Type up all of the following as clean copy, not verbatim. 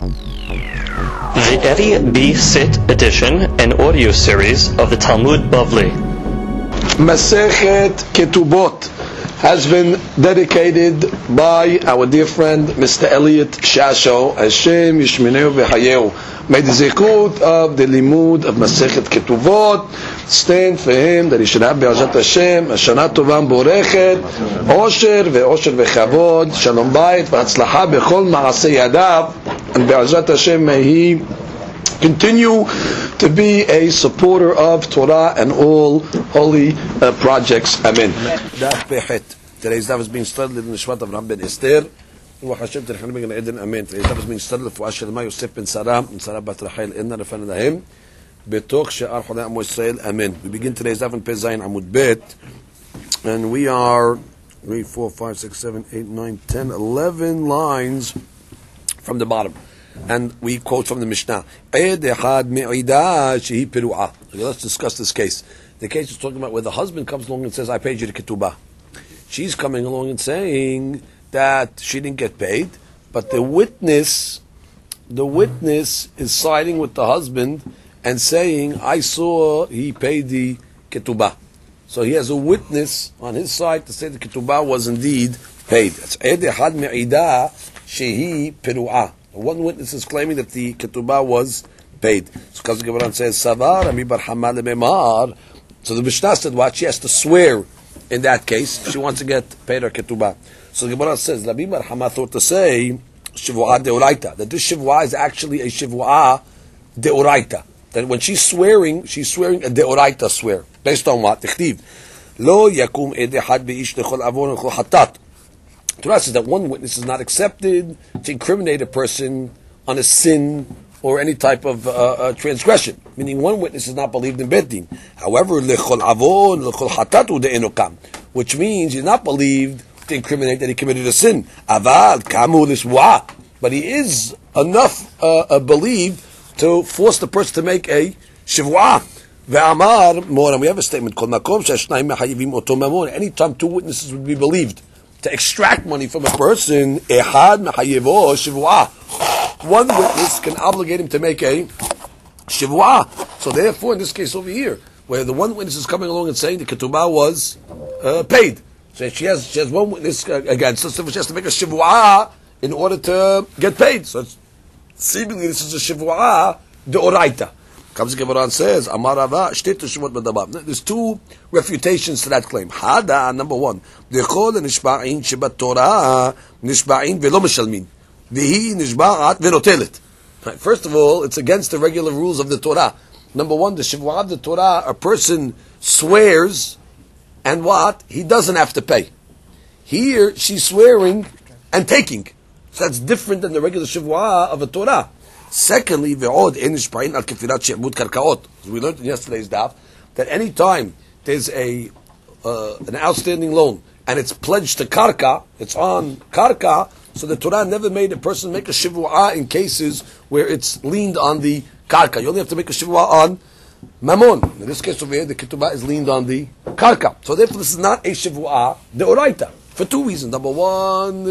The Eddie B. Sit edition and audio series of the Talmud Bavli. Masechet Ketubot has been dedicated by our dear friend Mr. Elliot Shasho. Hashem Yishmeneu v'Hayeu. May the zikut of the limud of Masechet Ketubot stand for him, that he should have be'ezrat Hashem a shana tova borechet, osher v'chavod, shalom bayit v'hatzlacha b'chol ma'aseh yadav, and be'ezrat Hashem may he continue to be a supporter of Torah and all holy projects. Amen. Today's daf is being studied in the Shvat of Ram ben Esther. Hashem Terchanim ben Eden. Amen. Today's daf is being studied for Asher Ma Yosef ben Sarah and Sarah bat Rachel Inna Refan Lahim Betoch She'ar Chodei Amo Yisrael. Amen. We begin today's daf in Pei Zayin Amud Bet, and we are 3, 4, 5, 6, 7, 8, 9, 10, 11 lines from the bottom. And we quote from the Mishnah. Let's discuss this case. The case is talking about where the husband comes along and says, I paid you the ketubah. She's coming along and saying that she didn't get paid, but the witness is siding with the husband and saying, I saw he paid the ketubah. So he has a witness on his side to say the ketubah was indeed paid. That's Ehad me'idah shehi peru'ah. One witness is claiming that the ketubah was paid. So Kaz Gibran says, Savar Ami bar Hamal memar. So the Mishnah said what? She has to swear in that case. She wants to get paid her ketubah. So the Gibran says, Rabbi bar Hamal thought to say, Shivua deoraita. That this Shivua is actually a Shivua deoraita. That when she's swearing a deoraita swear. Based on what? Tichtiv. Lo yakum edehad beish lechol avon lechol hatat. Torah says that one witness is not accepted to incriminate a person on a sin or any type of transgression. Meaning one witness is not believed in Bet Din. However, lechol avon, lechol hatatu de'enokam, which means he's not believed to incriminate that he committed a sin. Aval kamu liswa, but he is enough believed to force the person to make a shivwa. Ve'amar more, and we have a statement called makom she'ashnayim mechayivim oto mamon. Anytime two witnesses would be believed to extract money from a person, ehad mechayevo shivua. One witness can obligate him to make a shivua. So therefore, in this case over here, where the one witness is coming along and saying the ketubah was paid, so she has one witness against us, so she has to make a shivua in order to get paid. So it's, seemingly this is a shivua deoraita. Comes the Gemara and says, Amar Rava, shtetu shivot b'dabab. There's two refutations to that claim. Hada, number one, dechol nishba'in shebat Torah nishba'in velo mishalmin, v'hi nishba'at v'notelet. First of all, it's against the regular rules of the Torah. Number one, the shivua of the Torah, a person swears, and what? He doesn't have to pay. Here, she's swearing and taking. So that's different than the regular shivua of a Torah. Secondly, ve'od en nishba'in al kefirat she'bud karkaot. We learned in yesterday's daf that any time there's an outstanding loan and it's pledged to karka, it's on karka, so the Torah never made a person make a shivua in cases where it's leaned on the karka. You only have to make a shivua on mamon. In this case over here, the ketubah is leaned on the karka. So therefore, this is not a shivua deoraita. For two reasons. Number one,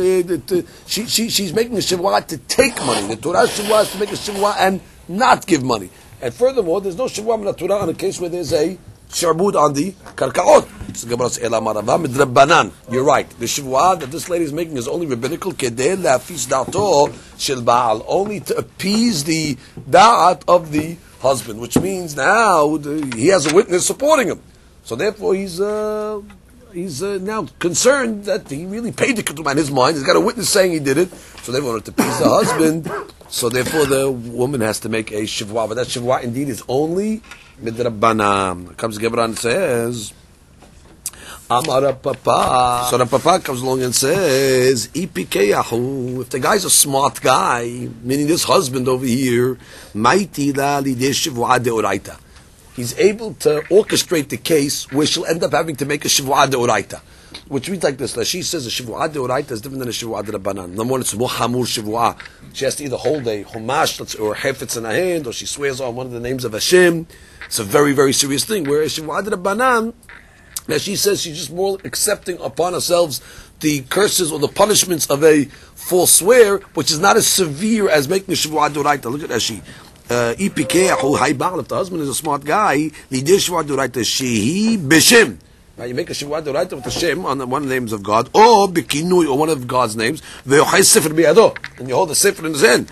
she's making a shivua to take money. The Torah shivua is to make a shivua and not give money. And furthermore, there's no shivua in the Torah on a case where there's a sharbud on the karkaot. You're right. The shivua that this lady is making is only rabbinical, only to appease the da'at of the husband, which means now he has a witness supporting him. So therefore, he's now concerned that he really paid the ketubah in his mind. He's got a witness saying he did it, so they wanted to please the husband. So therefore, the woman has to make a shivua. But that shivua indeed is only midrabbanan. Comes Gebran and says, Amar Papa. So the Papa comes along and says, Ipikeyahu. If the guy's a smart guy, meaning this husband over here, Maiti la lidei shivua deoraita. He's able to orchestrate the case where she'll end up having to make a shivua deoraita. Which means like this, she says a shivua deoraita is different than a shivua de'rabbanan. Number one, it's more hamur shivua. She has to either hold a chumash or hefetz in her hand, or she swears on one of the names of Hashem. It's a very, very serious thing. Whereas shivua de'rabbanan, now she says she's just more accepting upon ourselves the curses or the punishments of a false swear, which is not as severe as making a Shavuah Doraita. Look at Rashi. If the husband is a smart guy, shehi b'shem. Now you make a Shavuah Doraita with the Shem on one of the names of God, or Bekinui, or one of God's names, and you hold the Sefer in his hand.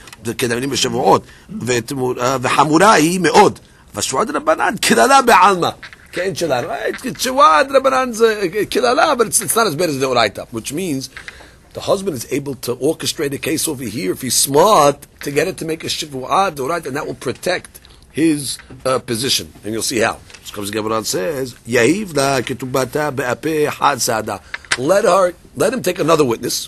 V'hamurahi me'od. V'shuad Rabbanan kilala be'alma. Kein shalal. Right? Shuad Rabbanan's kilala, but it's not as bad as the Doraita, which means the husband is able to orchestrate a case over here if he's smart to get it to make a Shavuah Doraita, and that will protect his position. And you'll see how. Comes Gemara says, "Yahiv la ketubata be'apeh had sada." Let him take another witness,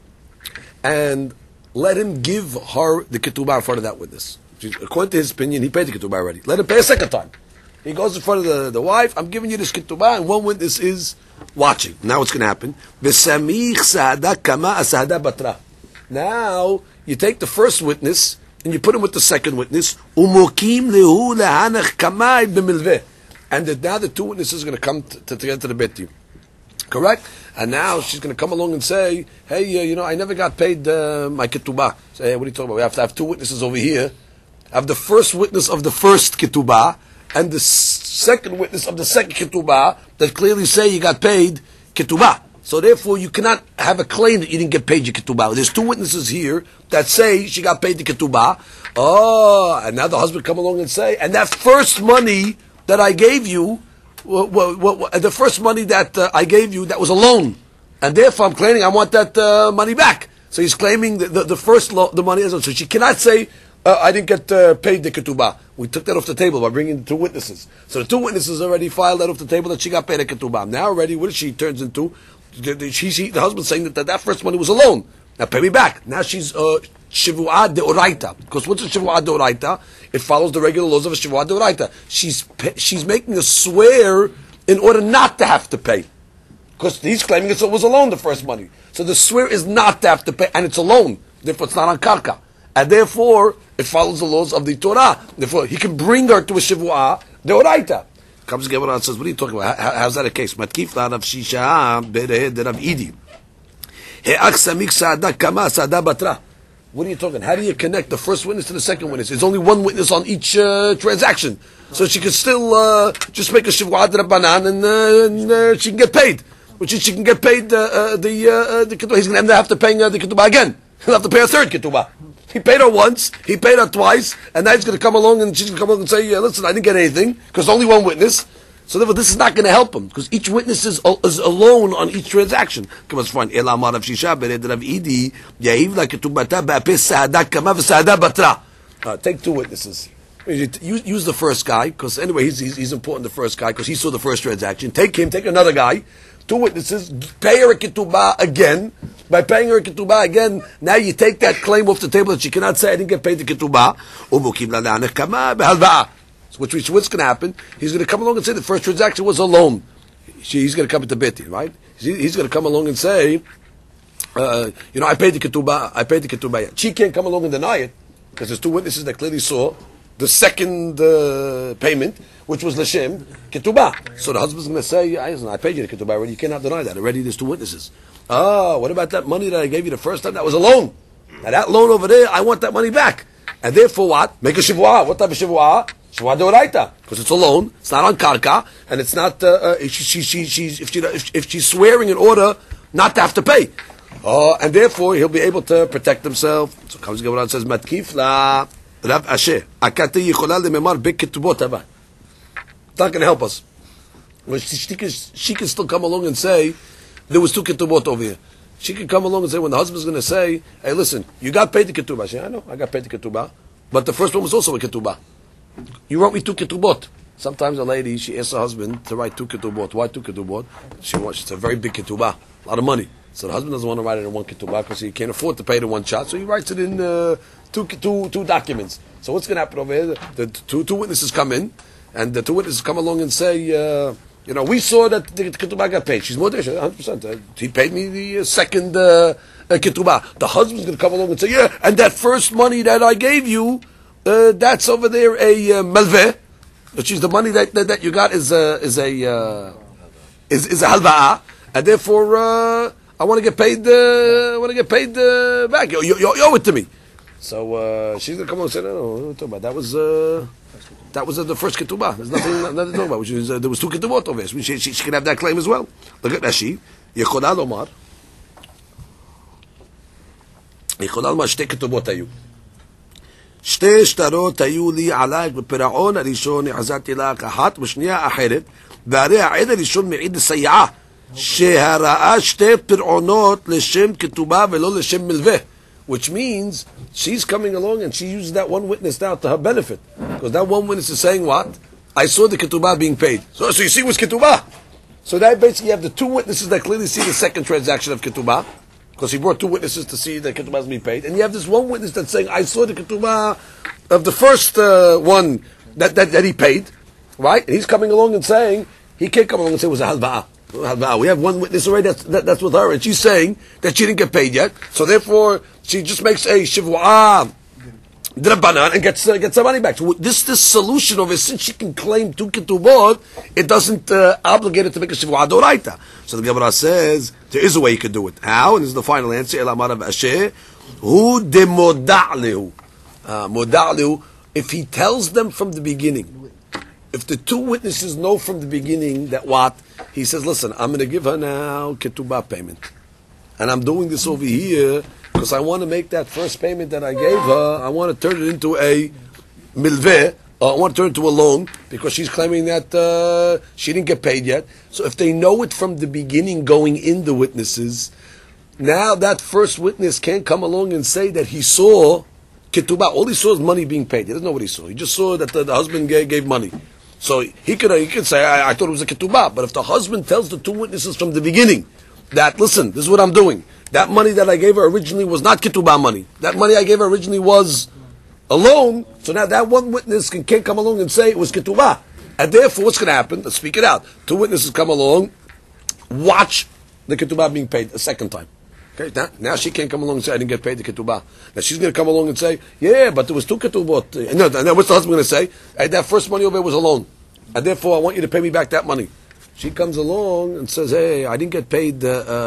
and let him give her the ketubah in front of that witness. According to his opinion, he paid the ketubah already. Let him pay a second time. He goes in front of the wife. I'm giving you this ketubah, and one witness is watching. Now what's going to happen? V'samich sada kama asada batra. Now you take the first witness and you put him with the second witness. Umukim lehu lehanach kamay b'milveh. And now the two witnesses are going to come to get to the beti. Correct? And now she's going to come along and say, hey, I never got paid my ketubah. Say, hey, what are you talking about? We have to have two witnesses over here. Have the first witness of the first ketubah and the second witness of the second ketubah that clearly say you got paid ketubah. So therefore, you cannot have a claim that you didn't get paid your ketubah. There's two witnesses here that say she got paid the ketubah. Oh, and now the husband come along and say, and that first money that I gave you, the first money that I gave you, that was a loan, and therefore I'm claiming I want that money back. So he's claiming the first the money is. So she cannot say I didn't get paid the ketubah. We took that off the table by bringing the two witnesses. So the two witnesses already filed that off the table that she got paid the ketubah. Now already, what she turns into? The husband's saying that first money was a loan. Now pay me back. Now she's Shivuah deoraita. Because what's a Shivuah deoraita? It follows the regular laws of a Shivuah deoraita. She's making a swear in order not to have to pay. Because he's claiming it was a loan, the first money. So the swear is not to have to pay, and it's a loan. Therefore it's not on karka. And therefore, it follows the laws of the Torah. Therefore, he can bring her to a Shivuah deoraita. Comes Gemara and says, what are you talking about? How's that a case? Matkif la Rav Shisha bered Rav Idi. What are you talking? How do you connect the first witness to the second witness? There's only one witness on each transaction. So she can still just make a Shivuah Rabbanan and she can get paid. Which is she can get paid the ketubah. He's going to end up have to pay the ketubah again. He'll have to pay a third ketubah. He paid her once, he paid her twice, and now he's going to come along and she's going to come along and say, listen, I didn't get anything, because only one witness. So therefore, this is not going to help him, because each witness is alone on each transaction. Come on, fine. Take two witnesses. Use the first guy, because anyway, he's important, the first guy, because he saw the first transaction. Take him, take another guy, two witnesses, pay her a ketubah again. By paying her a ketubah again, now you take that claim off the table that she cannot say, I didn't get paid the ketubah. Which what's going to happen? He's going to come along and say the first transaction was a loan. He's going to come into Beti, right? He's going to come along and say, I paid the ketubah. She can't come along and deny it, because there's two witnesses that clearly saw the second payment, which was Lashem, ketubah. So the husband's going to say, I paid you the ketubah already. You cannot deny that. Already there's two witnesses. What about that money that I gave you the first time? That was a loan. Now that loan over there, I want that money back. And therefore what? Make a Shivuah. What type of Shivuah? Shivuah deoraita. Because it's a loan. It's not on karka. And it's not, if she's swearing in order not to have to pay. And therefore he'll be able to protect himself. So comes Gemara and says, Matkif la Rav Asher. Akati yichola lememar beketubot haba. It's not going to help us. She can still come along and say, there was two ketubot over here. She can come along and say, when the husband's going to say, hey, listen, you got paid the ketubah. She say, I know, I got paid the ketubah. But the first one was also a ketubah. You wrote me two ketubot. Sometimes a lady, she asks her husband to write two ketubot. Why two ketubot? It's a very big ketubah, a lot of money. So the husband doesn't want to write it in one ketubah because he can't afford to pay it in one shot. So he writes it in two documents. So what's going to happen over here? The two witnesses come in, and the two witnesses come along and say, we saw that the ketubah got paid. She's more than 100%. He paid me the second ketubah. The husband's going to come along and say, yeah, and that first money that I gave you, that's over there a melveh, which is the money that you got is a halva'ah, and therefore I want to get paid. I want to get paid back. You owe it to me. So she's gonna come along and say, no, what are you talking about? That was the first ketubah. There's nothing to talk about. Which is, there was two ketubot over here. She can have that claim as well. Look at Rashi. Yecholah lomar. יכולה לומר שתי כתובות היו. שתי שטרות היו לי עלייך בפירעון הראשון, החזרתי לך אחת, בשנייה אחרת, והרי העד הראשון מעיד לסייעה, שהראה שתי פירעונות לשם כתובה ולא לשם מלווה. Which means she's coming along and she uses that one witness now to her benefit. Because that one witness is saying what? I saw the ketubah being paid. So you see what's ketubah. So that basically you have the two witnesses that clearly see the second transaction of ketubah. Because he brought two witnesses to see that ketubah is being paid, and you have this one witness that's saying, "I saw the ketubah of the first one that he paid," right? And he's coming along and saying he can't come along and say it was a halva'ah. We have one witness already that's with her, and she's saying that she didn't get paid yet, so therefore she just makes a shiv'ah d'rabbanan and gets her money back. So this solution of it, since she can claim two ketubot, it doesn't obligate her to make a shiv'ah d'oraita. So the Gemara says there is a way you could do it. How? And this is the final answer. El amar Rav Asher, hu demoda'lehu. Moda'lehu. If he tells them from the beginning, if the two witnesses know from the beginning that what he says, listen, I'm going to give her now ketubah payment, and I'm doing this over here because I want to make that first payment that I gave her. I want to turn it into a milveh. I want to turn it into a loan because she's claiming that she didn't get paid yet. So if they know it from the beginning going in the witnesses, now that first witness can't come along and say that he saw ketubah. All he saw is money being paid. He doesn't know what he saw. He just saw that the husband gave money. So he could say, I thought it was a ketubah. But if the husband tells the two witnesses from the beginning that, listen, this is what I'm doing. That money that I gave her originally was not ketubah money. That money I gave her originally was a loan. So now that one witness can't come along and say it was ketubah. And therefore, what's going to happen? Let's speak it out. Two witnesses come along, watch the ketubah being paid a second time. Okay, now she can't come along and say, I didn't get paid the ketubah. Now she's going to come along and say, yeah, but there was two ketubot. No, what's the husband going to say? Hey, that first money over there was a loan. And therefore, I want you to pay me back that money. She comes along and says, hey, I didn't get paid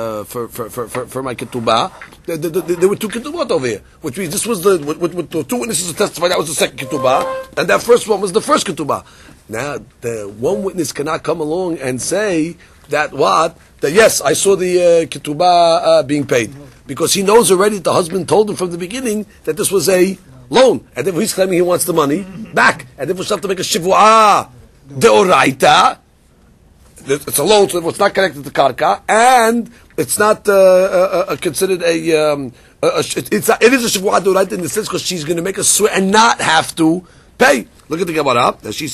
for my ketubah. There were two ketubot over here. Which means this was the two witnesses who testified, that was the second ketubah. And that first one was the first ketubah. Now, the one witness cannot come along and say that what? That yes, I saw the ketubah being paid. Because he knows already that the husband told him from the beginning that this was a loan. And therefore he's claiming he wants the money back. And therefore he'll have to make a shiv'ah deoraita. It's a loan, so it's not connected to karka, and it's not considered it is a shiv'ah deoraita in the sense because she's going to make a swear and not have to pay. Look at the Gemara that she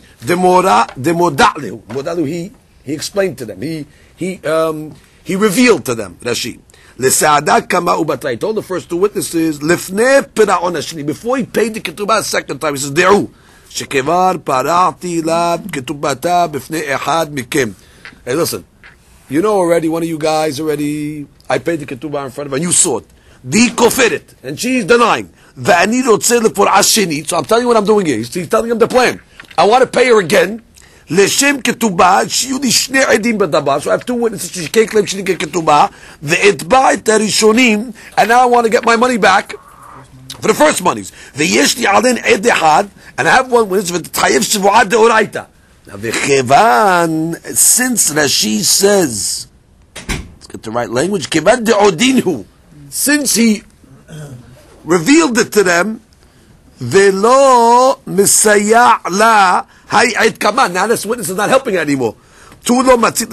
demoda'lehu. He explained to them. He revealed to them. Rashi. L'sa'adat kama u'batra. He told the first two witnesses, lifnei pira'on hashni. Before he paid the ketubah a second time, he says, de'u. Shekevar para'ati la ketubata b'fnei ehad mikem. Hey, listen. You know already, one of you guys already, I paid the ketubah in front of her, and you saw it. Di koferet. And she's denying. V'ani rotzeh lepor'ah shenit. So I'm telling you what I'm doing here. He's telling him the plan. I want to pay her again. Leshem ketubah, שיהיו לי שני עדים בדבר, so I have two witnesses, she can't claim she didn't get ketubah, ואתבע את הראשונים, and now I want to get my money back for the first monies. ויש לי עליהן עד אחד, and I have one witness, ותתחייב שבועה דאורייתא. Now, וכיוון, since Rashi says, let's get the right language, כיוון דעודינהו, since he revealed it to them, ולא מסייע לה, now this witness is not helping her anymore. And she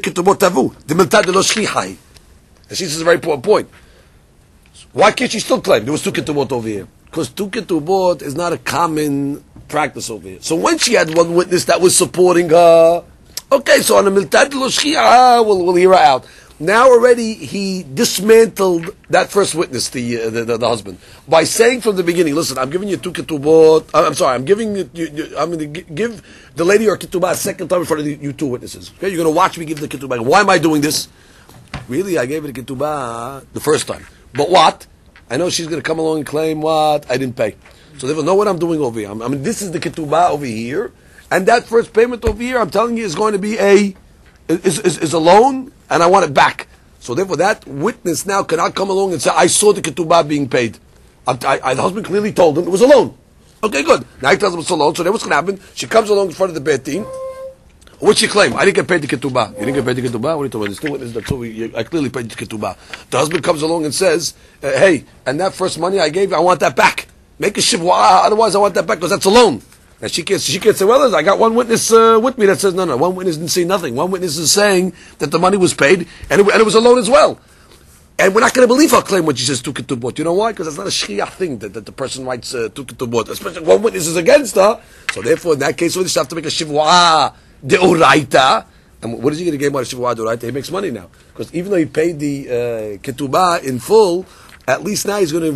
says a very important point. Why can't she still claim there was two ketubot over here? Because two ketubot is not a common practice over here. So when she had one witness that was supporting her, okay, so on a miltad lo shchi'ah, we'll hear her out. Now already he dismantled that first witness, the husband, by saying from the beginning, listen, I'm giving you two ketubot, I'm going to give the lady her ketubah a second time in front of you two witnesses. Okay, you're going to watch me give the ketubah. Why am I doing this? Really, I gave her the ketubah the first time. But what? I know she's going to come along and claim what? I didn't pay. So they will know what I'm doing over here. I mean, this is the ketubah over here, and that first payment over here, I'm telling you, is going to be a loan, and I want it back. So therefore, that witness now cannot come along and say, I saw the ketubah being paid. The husband clearly told him it was a loan. Okay, good. Now he tells him it's a loan, so then what's going to happen? She comes along in front of the Beit Din. What's she claim? I didn't get paid the ketubah. You didn't get paid the ketubah? What are you talking about? There's two witnesses that told me I clearly paid the ketubah. The husband comes along and says, hey, and that first money I gave you, I want that back. Make a shivwa, otherwise I want that back because that's a loan. And she can't say, well, I got one witness with me that says, no, one witness didn't say nothing. One witness is saying that the money was paid and it was a loan as well. And we're not going to believe her claim when she says two ketubot. You know why? Because that's not a shchiach thing that the person writes two ketubot. Especially one witness is against her. So therefore, in that case, we just have to make a shivwa deoraita. And what is he going to get out of shivwa deoraita? He makes money now. Because even though he paid the ketubah in full, at least now he's going to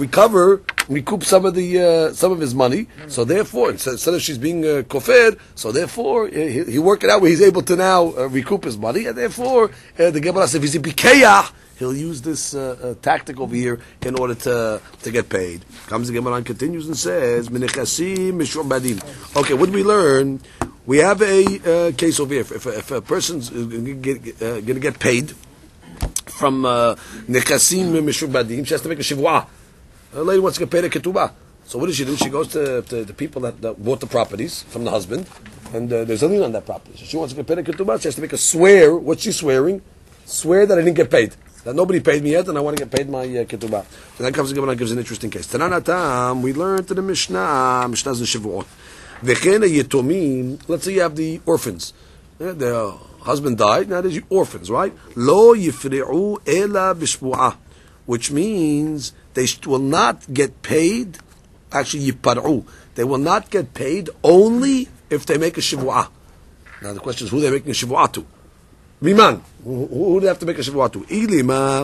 recoup some of his money. So therefore, instead of she's being kofir, so therefore he work it out where he's able to now recoup his money, and therefore the Gemara says if he's a bikayah, he'll use this tactic over here in order to get paid. Comes the Gemara and continues and says, "Menechasim mishum badim." Okay, what do we learn? We have a case over here. If a person's going to get paid from nechasim mishubadim, she has to make a shivwa. A lady wants to get paid a ketubah. So what does she do? She goes to the people that bought the properties from the husband, and there's a lien on that property. So she wants to get paid a ketubah. She has to make a swear. What's she swearing? Swear that I didn't get paid. That nobody paid me yet, and I want to get paid my ketubah. So then comes the Gemara and gives an interesting case. Tananatam, we learned in the Mishnah. Mishnah's in Shavuot. V'chena yetomim. Let's say you have the orphans. The husband died. Now there's orphans, right? Lo yifri'u ela b'shvu'ah, which means they will not get paid. Actually, yipar'u. They will not get paid only if they make a shivua. Now the question is, who they're making a shivua to? Miman. Who do they have to make a shivua to? Ilima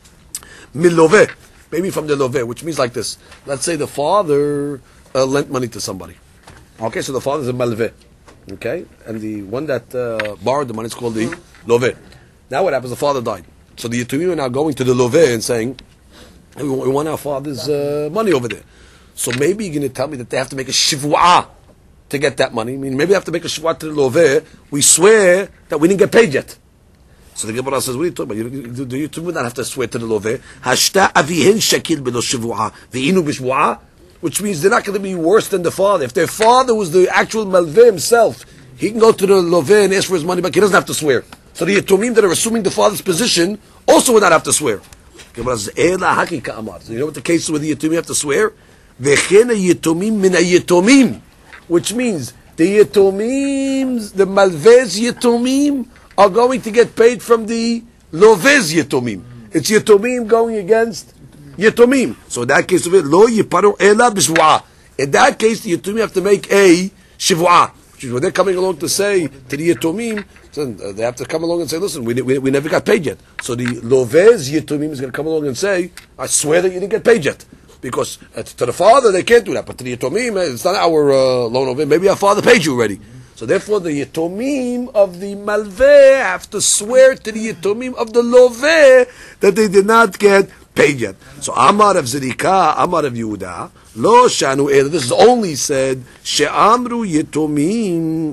milove. Maybe from the love, which means like this. Let's say the father lent money to somebody. Okay, so the father is a malveh. Okay, and the one that borrowed the money is called the loveh. Now what happens? The father died. So the Yitumim are now going to the loveh and saying, hey, we want our father's money over there. So maybe you're going to tell me that they have to make a shivua to get that money. I mean, maybe they have to make a shivua to the loveh. We swear that we didn't get paid yet. So the Gemara says, what are you talking about? Do you not have to swear to the loveh? Hashta avihin shakil b'lo shivua v'inu b'shvua, which means they're not going to be worse than the father. If their father was the actual malveh himself, he can go to the loveh and ask for his money back. He doesn't have to swear. So the Yitumim that are assuming the father's position also would not have to swear. Gemara says, Ela hakika amar. So you know what the case is where the Yitumim have to swear? V'chena Yitumim min Yitumim, which means the Yitumim, the malveh's Yitumim, are going to get paid from the loveh's Yitumim. It's Yitumim going against Yitumim. So in that case of it, lo yiparu ela b'shvu'ah. In that case, the Yitumim have to make a shivua. Which is when they're coming along to say to the Yitumim, they have to come along and say, listen, we never got paid yet. So the loveh's Yitumim is going to come along and say, I swear that you didn't get paid yet. Because to the father, they can't do that. But to the Yitumim, it's not our loan of it. Maybe our father paid you already. So therefore, the Yitumim of the malveh have to swear to the Yitumim of the loveh that they did not get paid yet. So Amar of Zerika, Amar of Yehuda, Lo Shanu El. This is only said She'amru Yitumim.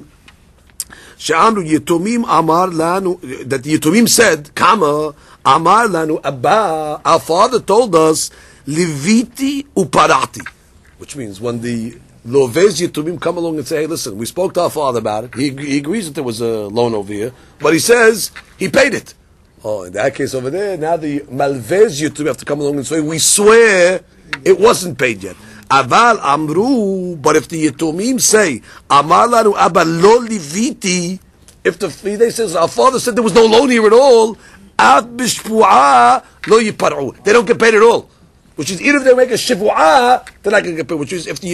She'amru Yitumim Amar Lanu. That the Yitumim said, Kama Amar Lanu Abba. Our father told us Liviti Uparati, which means when the Lovez Yitumim come along and say, hey, listen, we spoke to our father about it. He agrees that there was a loan over here, but he says he paid it. Oh, in that case over there, now the Malvez Yitumim have to come along and say, we swear it wasn't paid yet. Aval Amru, but if the Yitumim say, Amar lanu Abba lo liviti, if the Fide says, our father said there was no loan here at all, Ad bishpu'ah lo yiparu. They don't get paid at all. Which is, even if they make a shivua, they're not going to get paid. Which is, if the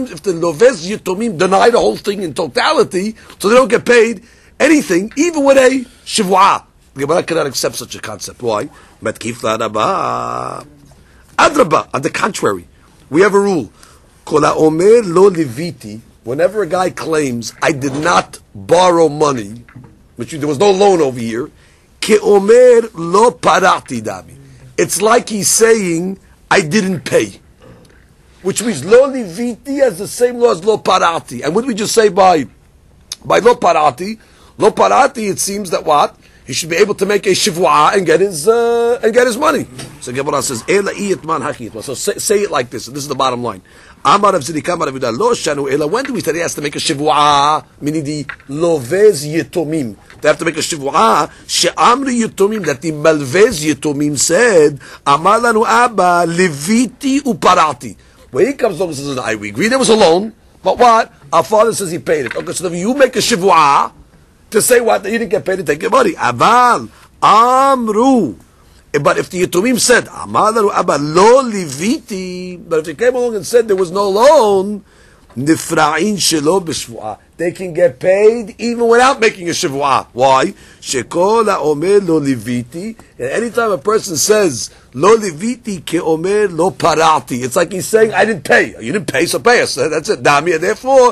Lovez Yitumim deny the whole thing in totality, so they don't get paid anything, even with a shivua. The Gemara cannot accept such a concept. Why? Matkif la'rabah. Adrabah. On the contrary, we have a rule. Kol ha'omer lo liviti. Whenever a guy claims, I did not borrow money, which there was no loan over here, ke'omer lo parati dami. It's like he's saying, I didn't pay. Which means lo liviti has the same law as lo parati. And what did we just say by lo parati? Lo parati, it seems that what? he should be able to make a shivua and get his money. So Gemara says, "Ela iyitman hakiyitman." So say it like this. And this is the bottom line. Amar Rav Zidika Amar Rav Yehuda Lo Shanu Ela. When do we say he has to make a shivua? Meaning the lovez yitomim. They have to make a shivua. She'amri yitomim, that the malvez yitomim said, Amar lanu Abba leviti uparati. When he comes along and says, we agree there was a loan, but what? Our father says he paid it. Okay, so then you make a shivua to say what? That you didn't get paid to take your money. Aval amru. But if the Yitumim said, Amar lanu Abba lo liviti, but if they came along and said there was no loan, nifra'in shelo b'shvu'ah, they can get paid even without making a shivua. Why? Shekol ha'omer lo liviti. And anytime a person says lo liviti ke'omer lo parati, it's like he's saying, I didn't pay. You didn't pay, so pay us. That's it. Dami. Therefore,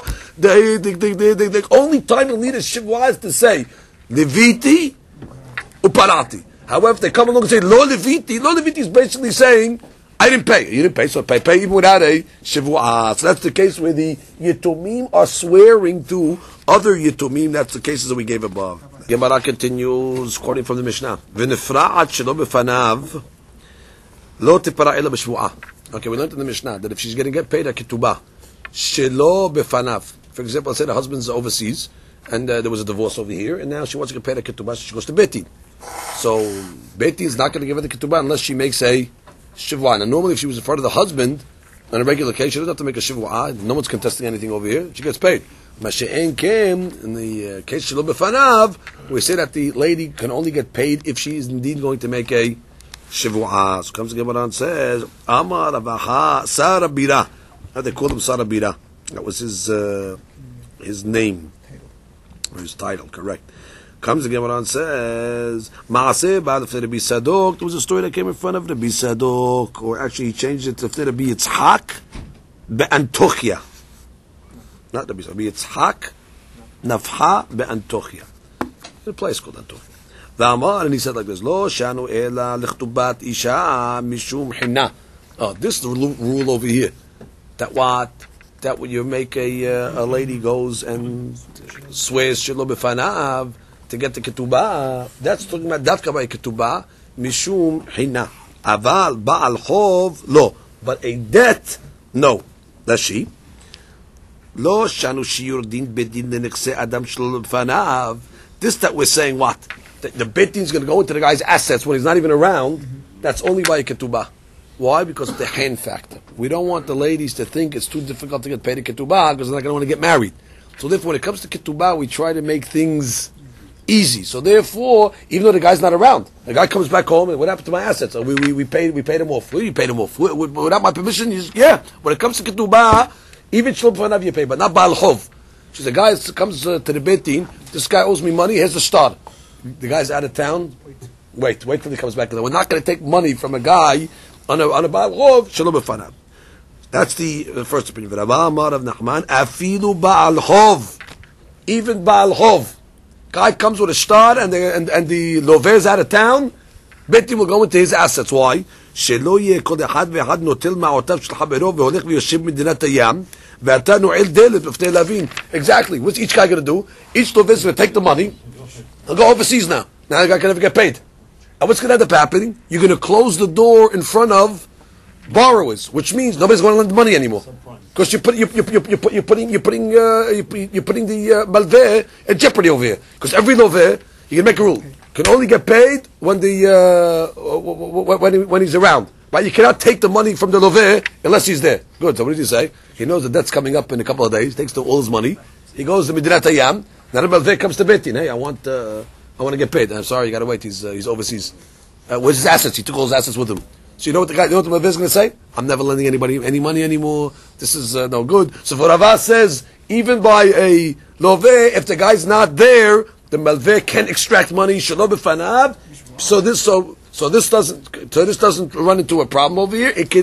the only time you'll need a shivua is to say liviti uparati. However, if they come along and say lo liviti is basically saying, I didn't pay. You didn't pay, so pay even without a shivua. So that's the case where the yitumim are swearing to other yitumim. That's the cases that we gave above. Gemara continues, quoting from the Mishnah. V'nefra'at shelo b'fanav lo tipara ela b'shvu'ah. Okay, we learned in the Mishnah that if she's going to get paid a ketubah, shelo b'fanav. For example, let's say the husband's overseas, and there was a divorce over here, and now she wants to get paid a ketubah, so she goes to Beit Din. So Beit Din is not going to give her the ketubah unless she makes a shivua. Now, normally, if she was in front of the husband on a regular case, she doesn't have to make a shivua. No one's contesting anything over here. She gets paid. Mashe'en came in the case shelo b'fanav. We say that the lady can only get paid if she is indeed going to make a shivua. So comes the Gemara and says, Amar Avaha Sara Bira. How they called him Sara Bira. That was his name or his title. Correct. Comes the Gemara and says, Maaseh ba'al Rabbi Sadok. There was a story that came in front of Rabbi Sadok, or actually he changed it to Rabbi Yitzhak be'antochia. Not Rabbi Sadok, Rabbi Yitzhak nafha be'antochia. In a place called Antochia. V'amar, and he said like this, Lo shanu ela l'chtubat isha mishum hinna. Oh, this is the rule over here. That what? That when you make a lady goes and swears shelo b'fanav to get the ketubah, that's talking about dafka by ketubah, mishum hina. Aval ba'al chov, lo. But a debt, no. That's she. Lo shanu shiyur din bedin lenekse adam shelo b'fanav. This that we're saying what? The Beit Din is going to go into the guy's assets when he's not even around. That's only by a ketubah. Why? Because of the hand factor. We don't want the ladies to think it's too difficult to get paid a ketubah because they're not going to want to get married. So therefore, when it comes to ketubah, we try to make things easy. So therefore, even though the guy's not around, the guy comes back home and what happened to my assets? We paid him off. You paid him off without my permission. Yeah. When it comes to ketubah, even shlom b'fanav you pay, but not ba'al chov. So the guy comes to the Beit Din. This guy owes me money. Here's the start. The guy's out of town. Wait till he comes back. We're not going to take money from a guy on a ba'al chov shlom b'fanav. That's the first opinion. Rabba Amar of Nachman, afilu ba'al chov, even ba'al chov. Guy comes with a star and the lover is out of town, Beit Din will go into his assets. Why? שלא יהיה כל אחד ואחד נוטל מעותיו של חברו והולך ויושב במדינת הים ואתה נועל דלת בפני להבין. Exactly. What's each guy going to do? Each lover is going to take the money and go overseas now. Now the guy can never get paid. And what's going to end up happening? You're going to close the door in front of borrowers, which means nobody's going to lend money anymore. Because you're putting the malveh in jeopardy over here. Because every lover, you can make a rule, can only get paid when when he's around. Right? You cannot take the money from the lover unless he's there. Good. So what did he say? He knows the debt's coming up in a couple of days. Takes all his money. He goes to Medinat Hayam. Now the malveh comes to Beit Din. Hey, I want to get paid. I'm sorry, you got to wait. He's overseas. Where's his assets? He took all his assets with him. So you know what the malveh is going to say? I'm never lending anybody any money anymore. This is no good. So for Rava says, even by a loveh, if the guy's not there, the malveh can extract money. Shelo b'fanav. So this doesn't run into a problem over here. Now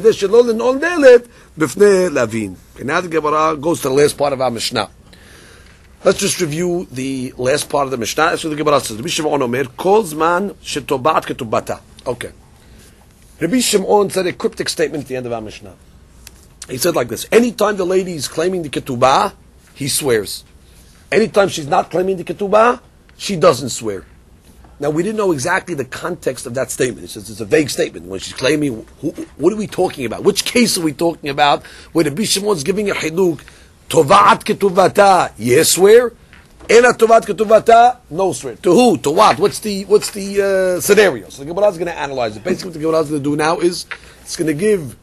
the Gemara goes to the last part of our Mishnah. Let's just review the last part of the Mishnah. That's what the Gemara says. Rabbi Shimon Omer, kol zman shetobat ketubata. Okay. Rabbi Shimon said a cryptic statement at the end of our Mishnah. He said like this: anytime the lady is claiming the ketubah, he swears. Anytime she's not claiming the ketubah, she doesn't swear. Now, we didn't know exactly the context of that statement. It's a vague statement. When she's claiming, what are we talking about? Which case are we talking about? Where the Bishamon's giving a hiduk, Tovaat ketuvata, yes swear. Ena Tovaat ketuvata, no swear. To who? To what? What's the scenario? So the Gemara is going to analyze it. Basically, what the Gemara is going to do now is it's going to give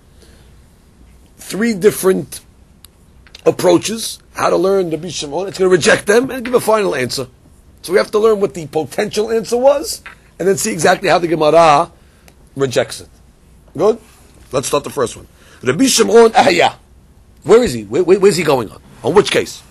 3 different approaches how to learn the Bishamon. It's going to reject them and give a final answer. So we have to learn what the potential answer was, and then see exactly how the Gemara rejects it. Good? Let's start the first one. Rabbi Shimon Ahya. Where is he? Where's he going on? On which case?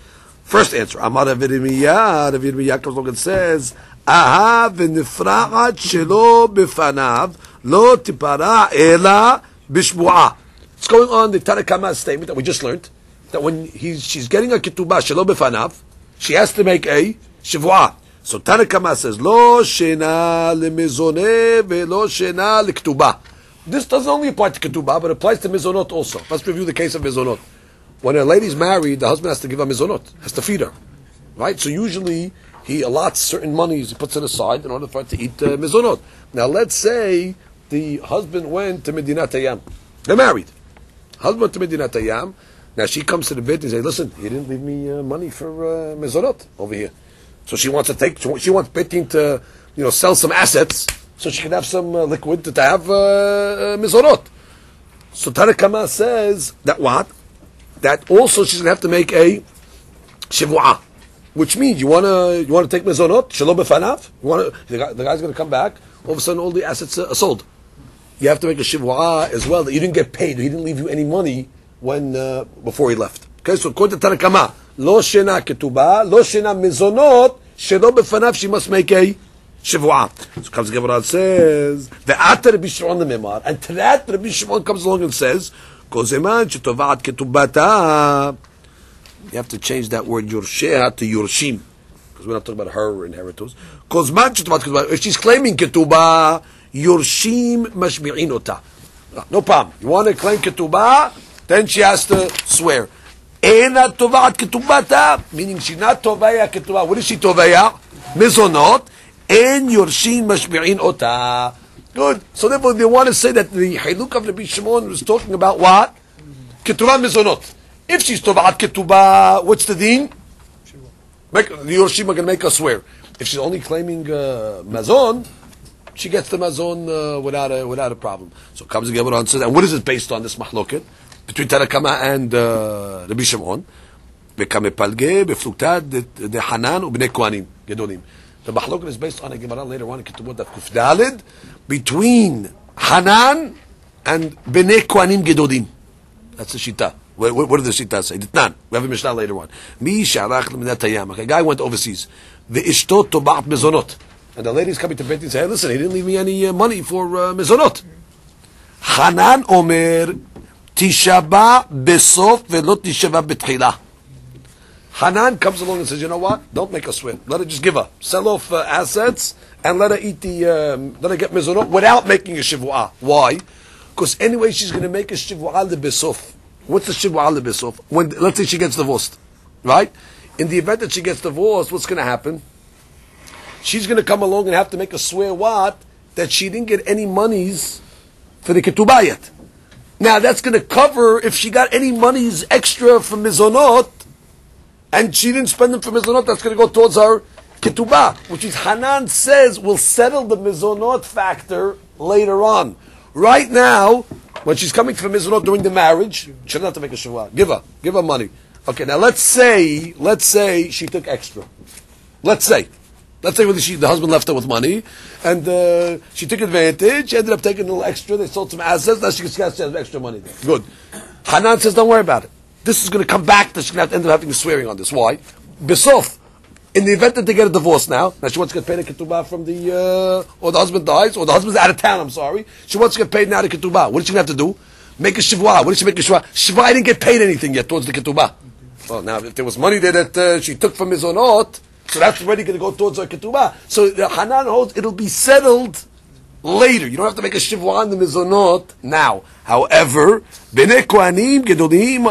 First answer. Amar Rav Yirmiyah. Rav Yirmiyah comes along and says, Aha v'nifra'at shelo b'fanav lo tipara ela b'shbu'ah. It's going on the Tanakama's statement that we just learned, that when she's getting a ketubah shelo b'fanav, she has to make a Shivua. So Tanakama says, Lo shena lemizoneh ve'lo shena lektubah. This doesn't only apply to ketubah, but applies to mizonot also. Let's review the case of mizonot. When a lady's married, the husband has to give her mizonot, has to feed her. Right? So usually, he allots certain monies, he puts it aside in order for her to eat mizonot. Now let's say the husband went to Medinat Hayam. They're married. Husband went to Medinat Hayam. Now she comes to the bed and says, listen, he didn't leave me money for mizonot over here. So she wants Betin to, sell some assets so she can have some liquid to have mizonot. So Tanakama says that what? That also she's gonna have to make a shivua, which means you wanna take mizonot shalom b'fanav. The guy's gonna come back. All of a sudden, all the assets are sold. You have to make a shivua as well that you didn't get paid. He didn't leave you any money when before he left. Okay, so according to Tanakama, lo shena ketubah, lo shena mizonot, shelo b'fanav, she must make a shivua. So comes the Gemara and says, ve'ata Rabbi Shimon lememar, and to that Rabbi Shimon comes along and says, kozeman shetovaat ketubata. You have to change that word yorsheha to yorshim, because we're not talking about her inheritors. Kozeman shetovaat ketubata. If she's claiming ketubah, yorshim mashmi'in ota. No problem. You want to claim ketubah, then she has to swear. Ena tovaat ketubata, meaning she's not tovaya ketubah. What is she tovaya? Mizonot. En yorshin mashmi'in ota. Good. So therefore they want to say that the Hiluk of Rabbi Shimon was talking about what? Ketubah mizonot. If she's tovaat ketubah, what's the deen? The yorshim are going to make her swear. If she's only claiming mazon, she gets the mazon without a problem. So comes the Gemara and says, and what is it based on, this mahloket? Between Tanakama and Rabbi Shimon, Bekame Palge, Befluktad, the Hanan, Ubnei Kohanim, Gedolim. The Mahloket is based on a Gemara later on in Ketubot of Kufdalid, between Hanan and Bnei Kohanim Gedolim. That's the Shita. What does the Shita say? Ditnan. We have a Mishnah later on. Mi Sharach L'Minat Hayam. A guy went overseas. The Ishtot Tobaat Mezonot. And the lady's coming to Beit and say, hey, listen, he didn't leave me any money for Mezonot. Hanan Omer, Tishaba besof velo tishaba betchila. Hanan comes along and says, you know what? Don't make her swear. Let her just give her. Sell off assets and let her eat let her get mizonot without making a shivua. Why? Because anyway she's going to make a shivua lebesof. What's the shivua lebesof? When, let's say she gets divorced. Right? In the event that she gets divorced, what's going to happen? She's going to come along and have to make a swear what? That she didn't get any monies for the ketubah yet. Now that's going to cover if she got any monies extra from mizonot, and she didn't spend them for mizonot. That's going to go towards her ketubah, which is Hanan says will settle the mizonot factor later on. Right now, when she's coming for mizonot during the marriage, she doesn't have to make a shuvah. Give her money. Okay, now let's say she took extra. Let's say the husband left her with money, and she took advantage. She ended up taking a little extra. They sold some assets. Now she has extra money there. Good. Hanan says, don't worry about it. This is going to come back. She's going to end up having a swearing on this. Why? Besof. In the event that they get a divorce now she wants to get paid a ketubah from or the husband dies, or the husband's out of town, I'm sorry. She wants to get paid now the ketubah. What is she going to have to do? Make a shivua. What did she make a shivua? Shivua, I didn't get paid anything yet towards the ketubah. Well, now, if there was money there that she took from mizonot, so that's already going to go towards her ketubah. So the Hanan holds it'll be settled later. You don't have to make a shivua on the mizonot now. However, Bnei Kohanim Gedolim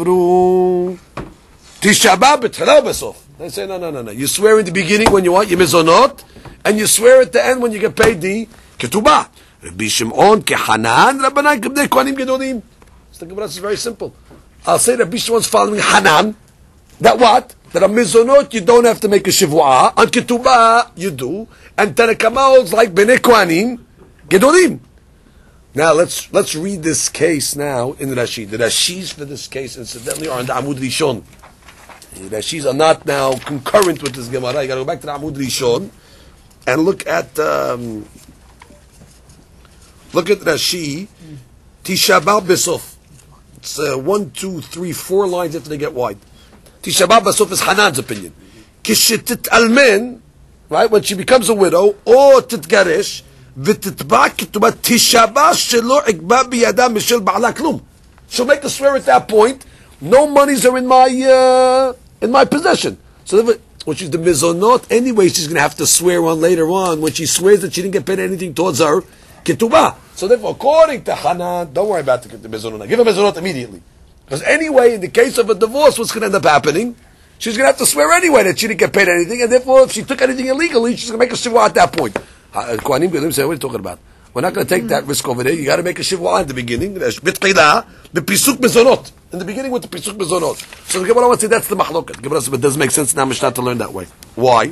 Amru Tisha B'Av B'Tchila B'Sof. They say no. You swear in the beginning when you want your mizonot, and you swear at the end when you get paid the ketubah. Rabbi Shimon kehanan, Rabbanan kibnei kohanim gedolim. So the Gemara is very simple. I'll say Rabbi Shimon's following Hanan. That what? That on mizonot you don't have to make a shivua. On ketubah you do. And Tanakama holds like bnei kohanim gedolim. Now let's read this case now in Rashi. The Rashis for this case incidentally are in the Amud Rishon. The Rashis are not now concurrent with this Gemara. You got to go back to the Amud Rishon and look at Rashi. Tisha B'av Besof. It's 1, 2, 3, 4 lines after they get wide. Tisha B'av Besof is Hanan's opinion. Kishetit almen, right, when she becomes a widow, or titgaresh, v'titba ketubah Tisha B'av shelo ikba biyada mishel ba'ala klum. She'll make a swear at that point. No monies are in my possession. So when she's the mizonot, anyway, she's going to have to swear on later on when she swears that she didn't get paid anything towards her ketubah. So therefore, according to Hanan, don't worry about the mezonot. Give her mezonot immediately. Because anyway, in the case of a divorce, what's going to end up happening? She's going to have to swear anyway that she didn't get paid anything, and therefore, if she took anything illegally, she's going to make a shivua at that point. Kohanim Gedolim say, what are you talking about? We're not going to take that risk over there. You got to make a shivua at the beginning. The pisuk mezonot. In the beginning with the pisuk mezonot. So the Gemara wants to say that's the mahloket. Gemara says, but it doesn't make sense now Mishnah to learn that way. Why?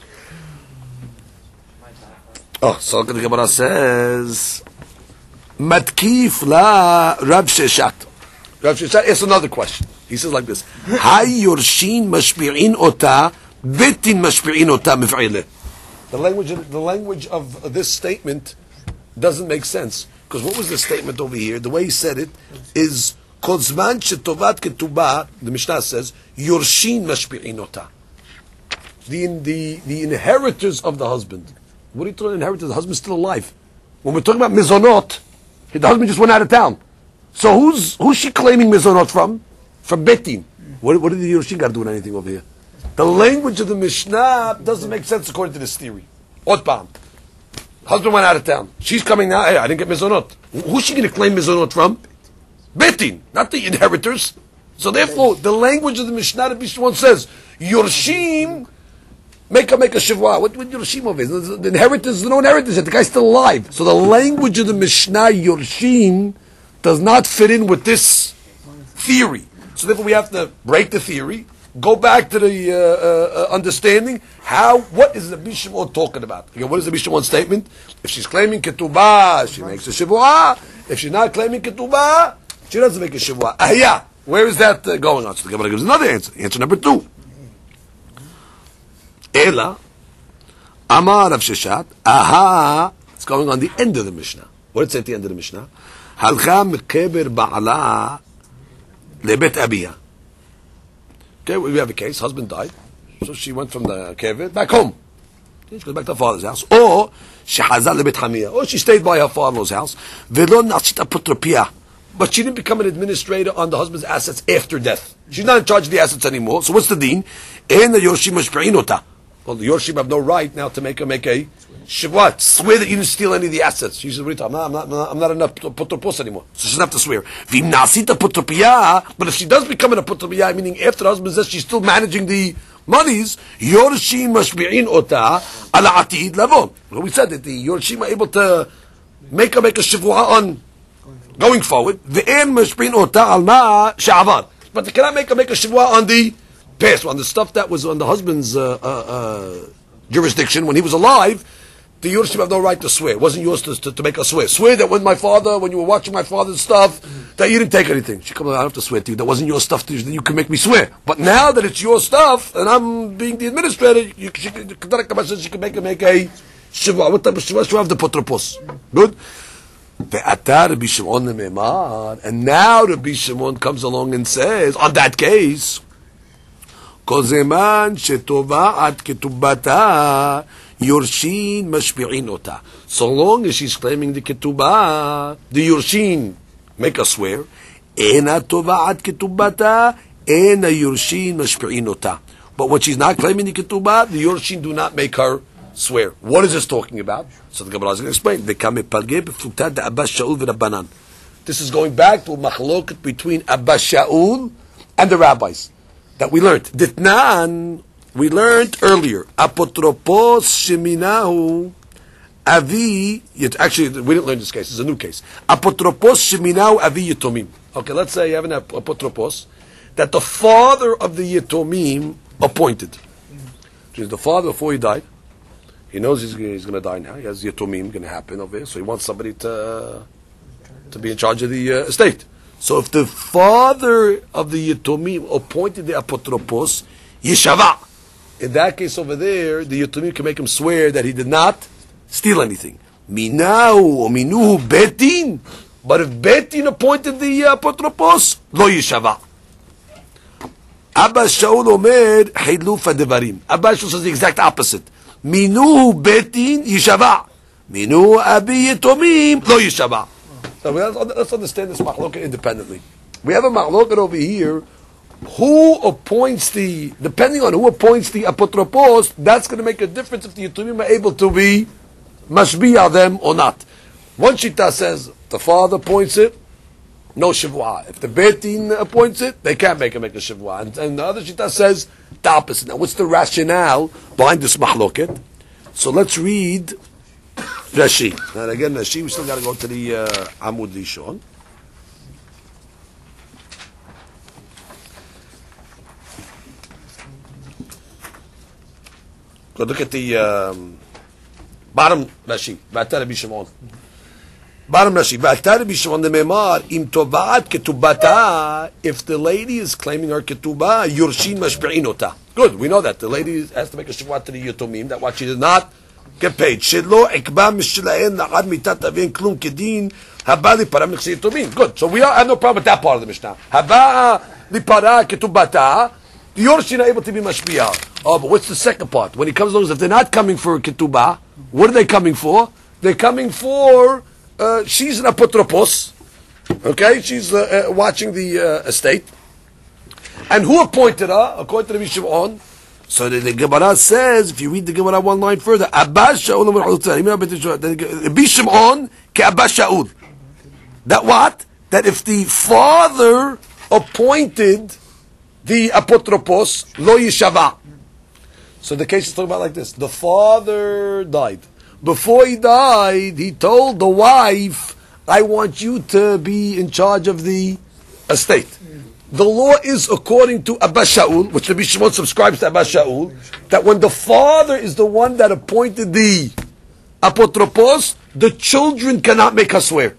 Oh, so the Gemara says, Matkif la Rab Sheshat. Rab Sheshat asks another question. He says like this: Hay yorshin mashpi'in ota, betin mashpi'in ota mif'ile. The language of this statement doesn't make sense, because what was the statement over here? The way he said it is Kozman shetovat ketubah. The Mishnah says yorshin mashpi'in ota. The inheritors of the husband. What are you talking about inheritors? The husband's still alive. When we're talking about mizonot, the husband just went out of town. So who's she claiming mizonot from? From Betin. What did the Yerushin got to do with anything over here? The language of the Mishnah doesn't make sense according to this theory. Otbam. Husband went out of town. She's coming now. Hey, I didn't get mizonot. Who's she going to claim mizonot from? Betin, not the inheritors. So therefore, the language of the Mishnah, the Mishnah says, Yerushin make a shivua. What Yerushin over here? The inheritors, there's no inheritors yet. The guy's still alive. So the language of the Mishnah Yerushin does not fit in with this theory. So therefore, we have to break the theory, go back to the understanding. What is the Bishimon talking about? Again, what is the Bishimon statement? If she's claiming ketubah, she makes a shivua. If she's not claiming ketubah, she doesn't make a shivua. Ahya. Where is that going on? So the Gemara gives another answer. Answer number 2. Ela, Amar Rav Sheshat, aha, it's going on the end of the Mishnah. What did it say at the end of the Mishnah? Halcha mekeber ba'ala lebet abiya. Okay, we have a case, husband died, so she went from the kever back home. She goes back to her father's house. Or, shehazal lebet hamiya. Or she stayed by her father's house. Velo na'asita apotropia. But she didn't become an administrator on the husband's assets after death. She's not in charge of the assets anymore. So what's the deen? En yorshim mashpe'in ota. Well, the yorshim have no right now to make a shivua. Swear that you didn't steal any of the assets. She says, I'm not an apotropos anymore. So she doesn't have to swear. V'im na'asita apotropia. But if she does become an apotropia, meaning after the husband's death, she's still managing the monies, yorshim mashpe'in ota ala atid lavon. We said that the yorshim are able to make a shivua on going forward, ve'en mashpin ota al ma she'avar. But they cannot make a shivua on the past, on the stuff that was on the husband's jurisdiction when he was alive. The Yerushim have no right to swear. It wasn't yours to make a swear. Swear that when you were watching my father's stuff, that you didn't take anything. She comes, I don't have to swear to you. That wasn't your stuff. That you can make me swear. But now that it's your stuff and I'm being the administrator, she can make a shivua. What type of shivua? She have the potropos. Good. And now Rabbi Shimon comes along and says, on that case, Kozeman shetova'at ketubata yorshin mashpi'in ota. So long as she's claiming the ketubah, the yorshin make us swear. Ena tova'at ketubata, ena yorshin mashpi'in ota. But when she's not claiming the ketubah, the yorshin do not make her swear. What is this talking about? So the Gemara is going to explain. This is going back to a machloket between Abba Shaul and the rabbis that we learned. Ditnan We learned earlier, apotropos sheminahu avi. Actually, we didn't learn this case. It's a new case. Apotropos sheminahu avi yitomim. Okay, let's say you have an apotropos that the father of the yitomim appointed. Which is the father before he died. He knows he's going to die now. He has yitomim going to happen over here, so he wants somebody to be in charge of the estate. So if the father of the yitomim appointed the apotropos, yishava. In that case over there, the Yatomim can make him swear that he did not steal anything. Minau or minuhu betin. But if betin appointed the apotropos, lo yishava. Abba Shaul omer hilufa devarim. Abba Shaul says the exact opposite. Minuhu betin yishava. Minuhu abi yatomim lo yishava. So let's understand this machloket independently. We have a machloket over here. Who appoints depending on who appoints the apotropos, that's going to make a difference if the Yatomim are able to be mashbiya them or not. One shita says the father appoints it, no shivua. If the betin appoints it, they can't make a shivua. And the other shita says the opposite. Now, what's the rationale behind this mahloket? So let's read Rashi. And again, Rashi, we still got to go to the Amud Rishon. Go look at the bottom Rashi. V'ata Rabbi Shimon. Bottom Rashi. V'ata Rabbi Shimon the Memar im tovaat ketubata. If the lady is claiming her ketubah, yurshin mashbi'in ota. Good. We know that the lady has to make a shivua to the yatomim. That what she did not get paid. Shelo ekba mishlaen na'ad mitat avin klum kedin haba lipara mechsi yatomim. Good. So we have no problem with that part of the Mishnah. Haba lipara ketubata. The Yorshin are able to be mashbi'ah. Oh, but what's the second part? When he comes along, if they're not coming for ketubah, what are they coming for? They're coming for, she's an apotropos. Okay? She's watching the estate. And who appointed her? According to the Shimon. So the Gemara says, if you read the Gemara one line further, Abba Shaul Bishimon ke Abba Shaul. That what? That if the father appointed the apotropos, lo yishava. So the case is talking about like this. The father died. Before he died, he told the wife, I want you to be in charge of the estate. The law is according to Abba Shaul, which the Shimon subscribes to Abba Shaul, that when the father is the one that appointed the apotropos, the children cannot make her swear.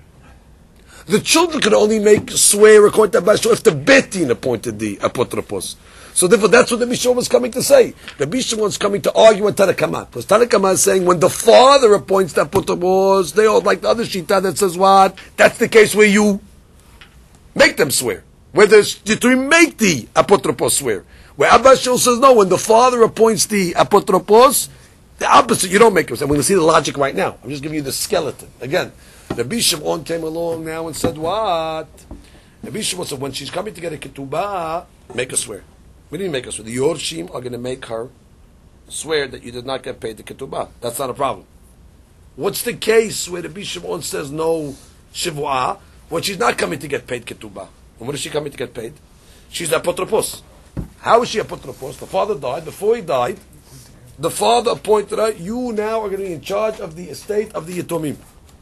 The children can only make swear according to Abba Shaul if the betin appointed the apotropos. So therefore, that's what the Mishnah was coming to say. The Mishnah was coming to argue with Tanakama. Because Tanakama is saying when the father appoints the apotropos, they all like the other shita that says what? That's the case where you make them swear. Where you make the apotropos swear. Where Abba Shaul says no, when the father appoints the apotropos, the opposite, you don't make them swear. We're going to see the logic right now. I'm just giving you the skeleton. Again, the Shimon came along now and said what? The Shimon said when she's coming to get a ketubah, make her swear. We didn't make her swear. The Yorshim are going to make her swear that you did not get paid the ketubah. That's not a problem. What's the case where the Shimon says no shivua when she's not coming to get paid ketubah? And what is she coming to get paid? She's apotropos. How is she apotropos? The father died. Before he died, the father appointed her. You now are going to be in charge of the estate of the Yatomim.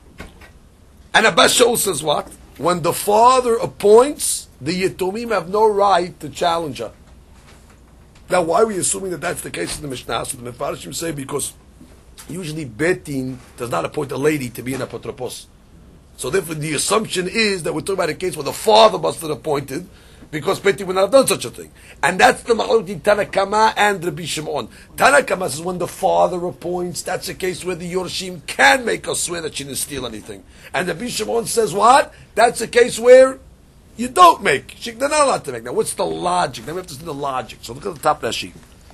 And Abba Shaul says what? When the father appoints, the Yatomim have no right to challenge her. Now, why are we assuming that that's the case in the Mishnah? So the Mefarshim say because usually Betin does not appoint a lady to be an apotropos. So therefore the assumption is that we're talking about a case where the father must have appointed because Betin would not have done such a thing. And that's the Ma'alot Tanakama and Rabbi Shimon. Tanakama says when the father appoints, that's a case where the Yorshim can make us swear that she didn't steal anything. And Rabbi Shimon says what? That's a case where you don't make. They're not allowed to make. Now, what's the logic? Now we have to see the logic. So look at the top Rashi.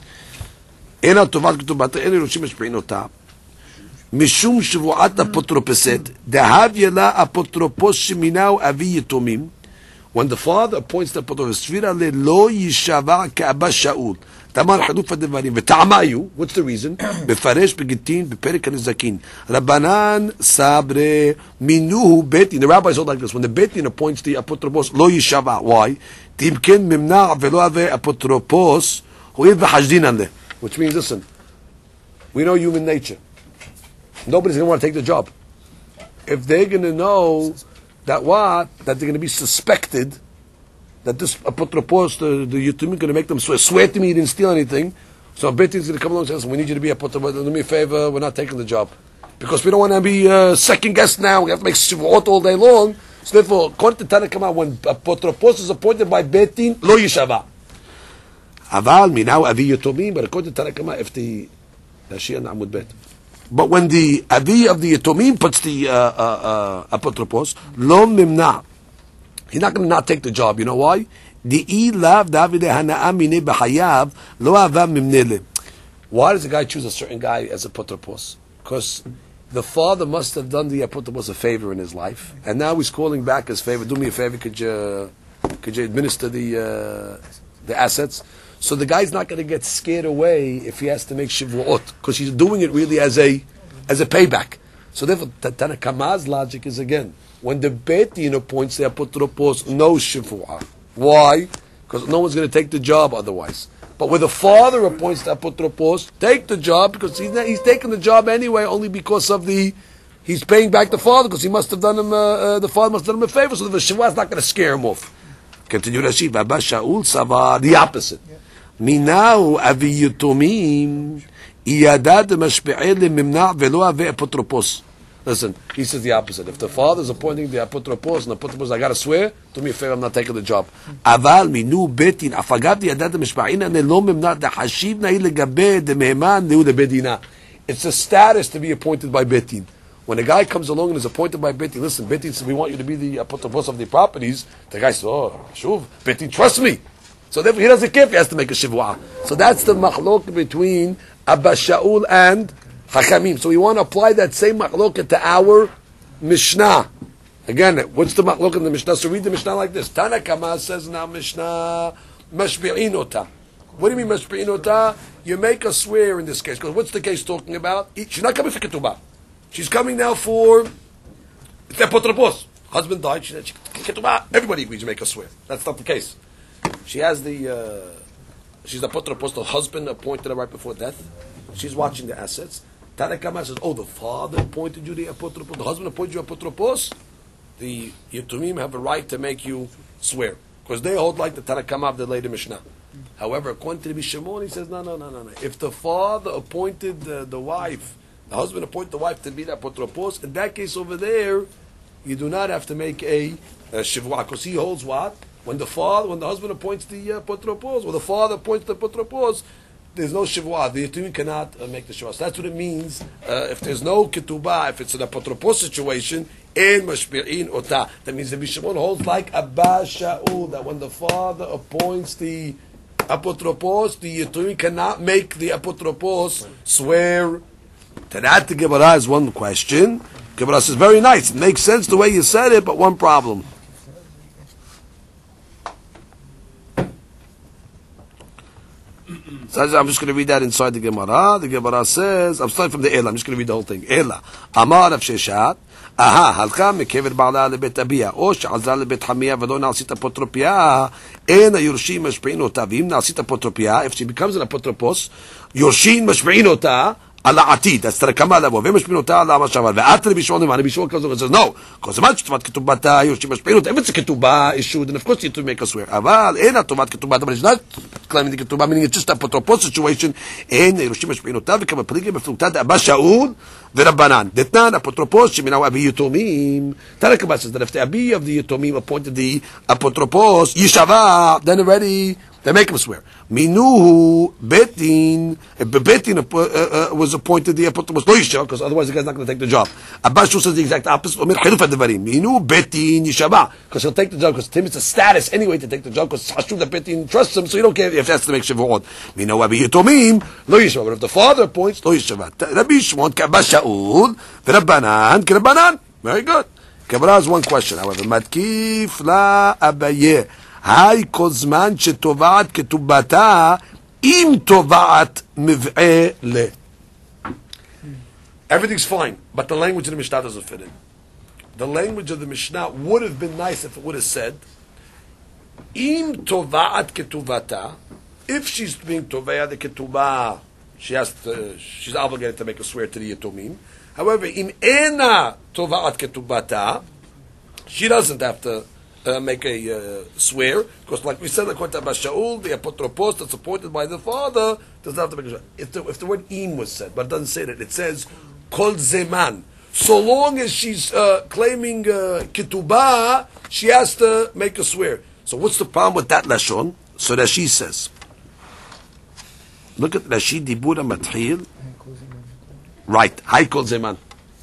Ena tovat ketubata ena Yorshim mashbi'in ota. Mishum shvuat apotropesed dehav yela apotropos sheminau avi yitomim. When the father appoints the apotropos, svira le lo yishava ke'Abba Shaul. Tamar haduf hadevarim v'ta'amayu. What's the reason? Befaresh begitin beperek hanizakin. Rabbanan sabre minuhu betin. The rabbis hold like this. When the betin appoints the apotropos, lo yishava. Why? Timken mimna velo ave apotropos which means, listen, we know human nature. Nobody's going to want to take the job. If they're going to know that they're going to be suspected that this apotropos, the Yutumim, going to make them swear to me he didn't steal anything. So Beit Din's going to come along and say, listen, we need you to be apotropos. Do me a favor, we're not taking the job. Because we don't want to be second guessed now. We have to make shivot all day long. So therefore, according to Tanna Kama, when apotropos is appointed by Beit Din, lo yishava. Aval minaw avi Yutumim, but according to Tanna Kama, if the Shia Na'amud Bet. But when the avi of the Yutumim puts the apotropos, lo mimna. He's not going to not take the job. You know why? Why does the guy choose a certain guy as a apotropos? Because the father must have done the apotropos a favor in his life, and now he's calling back his favor. Do me a favor, could you administer the assets? So the guy's not going to get scared away if he has to make shivuot, because he's doing it really as a payback. So therefore, Tanna Kama's logic is again, when the Beit Din appoints the apotropos, no shivuah. Why? Because no one's going to take the job otherwise. But when the father appoints the apotropos, take the job, because he's taking the job anyway, only because of he's paying back the father, because he must have done him, the father must have done him a favor, so the shivuah is not going to scare him off. Continue Rashi, Abba Shaul Sava, the opposite. Minau avi Yutumim, iyadad mashpe'el mimna velo ave apotropos. Listen, he says the opposite. If the father is appointing the apotropos, and the apotropos, I got to swear, do me a favor, I'm not taking the job. Aval minu Beit Din, afagav yadad mishpa'ina nelo mimna dahashiv nahi legabe demehman neu lebedina. It's a status to be appointed by Beit Din. When a guy comes along and is appointed by Beit Din, listen, Beit Din says, we want you to be the apotropos of the properties. The guy says, oh, shuv, Beit Din, trust me. So therefore, he doesn't care if he has to make a shivua. So that's the machlok between Abba Shaul and Hakamim. So we want to apply that same machlok to our Mishnah. Again, what's the machlok in the Mishnah? So read the Mishnah like this. Tanna Kama says in our Mishnah, mashbi'in ota. What do you mean mashbi'in ota? You make a swear in this case. Because what's the case talking about? She's not coming for ketubah. She's coming now for the apotropos. Husband died. She said, ketubah. Everybody agrees to make a swear. That's not the case. She has she's the apotropos, the husband appointed her right before death. She's watching the assets. Tanna Kama says, oh, the father appointed you the apotropos, the husband appointed you apotropos. The Yutumim have a right to make you swear. Because they hold like the Tanna Kama of the later Mishnah. However, according to the Shimon, he says, no. If the father appointed the wife, the husband appointed the wife to be the apotropos, in that case over there, you do not have to make a shivua. Because he holds what? When the husband appoints the apotropos, or the father appoints the apotropos, there's no shivua. The Yutumim cannot make the shivua. So that's what it means. If there's no ketubah, if it's an apotropos situation, in mashbi'in ota. That means the Bishimon holds like Abba Shaul, that when the father appoints the apotropos, the Yutumim cannot make the apotropos swear. To that, the Gemara has one question. Gemara says, very nice. It makes sense the way you said it, but one problem. So I'm just going to read that inside the Gemara. The Gemara says, I'm starting from the Ela. I'm just going to read the whole thing. Ela. Amar Rav Sheshat. הלכה מקבר בעלה לבית אביה, או שעזרה לבית חמיה ולא נעשית אפוטרופיה, אין היורשים משפיעים אותה, ואם נעשית אפוטרופיה, if she becomes an apotropos, יורשים משפיעים אותה על העתיד, אז תרקמה לבוא, והם משפיעים אותה על מה שעבר, ואת רבי שמעון אמר, רבי שמעון כזה says, no, כל זמן שטובת כתובתה, יורשים משפיעים אותה, if it's a כתובה issue, then of course you have to make a swear, אבל אין הטובת כתובתה, but it's not claiming the כתובה, meaning it's just a apotropos situation, אין יורשים משפיעים אותה, וכמה פליגי בפלוגתא דאבא שאול, ורבנן. דתנן, apotropos, שמינהו אבי יתומים, Tanna Kama says that if the Abi of the Yutumim appointed the apotropos, Yishava, then already they make him swear. Minuhu Beit Din, if Beit Din was appointed the apotropos, no Yishava, because otherwise the guy's not going to take the job. Abba Shaul says the exact opposite. Minuhu Beit Din Yishava, because he'll take the job, because to him it's a status anyway to take the job, because Hashuv that Beit Din trusts him, so you don't care if he has to make Shavuot. Minuhu Abi Yutumim, no Yishava, but if the father appoints, no Yishava. Rabbi Shimon, Abba Shaul, V'Rabbanan, K'Rabbanan. Very good. Gemara has one question, however. Matkif la Abaye. Hay kol zman shetova'at ketubata im tova'at miv'eh le. Everything's fine, but the language of the Mishnah doesn't fit in. The language of the Mishnah would have been nice if it would have said im tova'at ketubata if she's being tovea the ketubah, she's obligated to make a swear to the yatomim. However, im ena tovaat ketubata, she doesn't have to make a swear, because like we said, according to Abba Shaul, the apotropos that's appointed by the father does not have to make a swear. If the word im was said, but it doesn't say that, it says kol zeman. So long as she's claiming ketubah, she has to make a swear. So what's the problem with that lashon? So Rashi says, look at Rashi Dibura Mathil. Right, Hay kol zeman.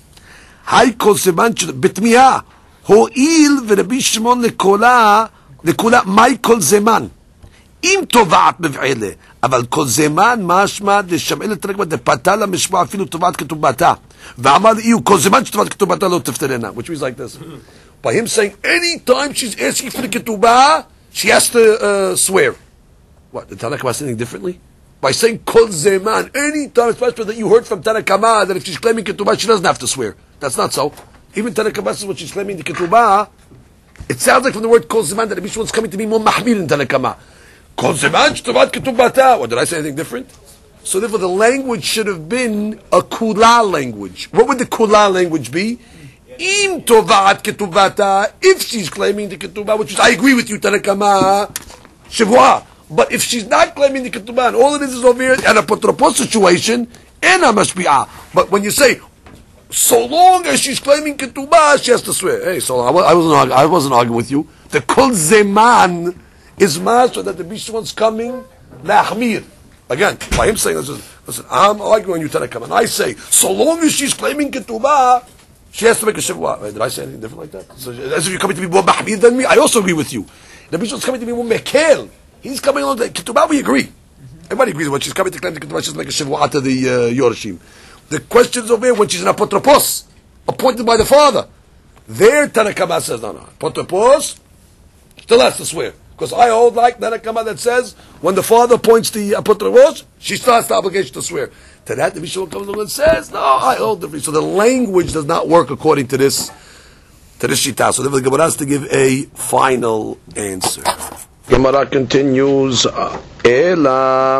Hay kol zeman betmiah. הואיל ורבי שמעון לקולה מהי כל זמן? אם תובעת מבעלה, אבל כל זמן משמע לשמעאל לתרגמה דפתה למשמע אפילו תובעת כתובתה. ואמר לי, כל זמן שתובעת כתובתה לא תפטרנה. Which means like this. By him saying, any time she's asking for the ketubah, she has to swear. What, the Tanakh was saying differently? By saying kol zeman, any time, especially that you heard from Tanakh that if she's claiming ketubah, she doesn't have to swear. That's not so. Even Tanakh says what she's claiming the ketubah, it sounds like from the word kol zeman that the Mishnah is coming to be more mahmir in Tanakh. Kol zeman sh'tovat ketubata. What, did I say anything different? So therefore the language should have been a kula language. What would the kula language be? Im tovat ketubata, if she's claiming the ketubah, which is, I agree with you, Tanakh Shavua. But if she's not claiming the ketubah, and all it is over here, an apotropos situation, and a mashbi'ah. But when you say, so long as she's claiming ketubah, she has to swear. Hey, so I wasn't arguing with you. The kol zeman is master that the Bishwan's coming lahmir. Again, by him saying, listen, I'm arguing you Tanakh, and I say, so long as she's claiming ketubah, she has to make a shavua. Did I say anything different like that? So, as if you're coming to be more mahmir than me, I also agree with you. The Bishwan's coming to be more mekel. He's coming along to ketubah, we agree. Everybody agrees when she's coming to claim the ketubah, she's make a shavua to the yorshim. The question is over here when she's an apotropos, appointed by the father. There, Tanakh says, no. Apotropos still has to swear. Because I hold like Tanakh that says, when the father appoints the apotropos, she still has the obligation to swear. To that, the Mishnah comes along and says, no, I hold differently. So the language does not work according to this shita. So the Gemara has to give a final answer. Gemara continues, Ela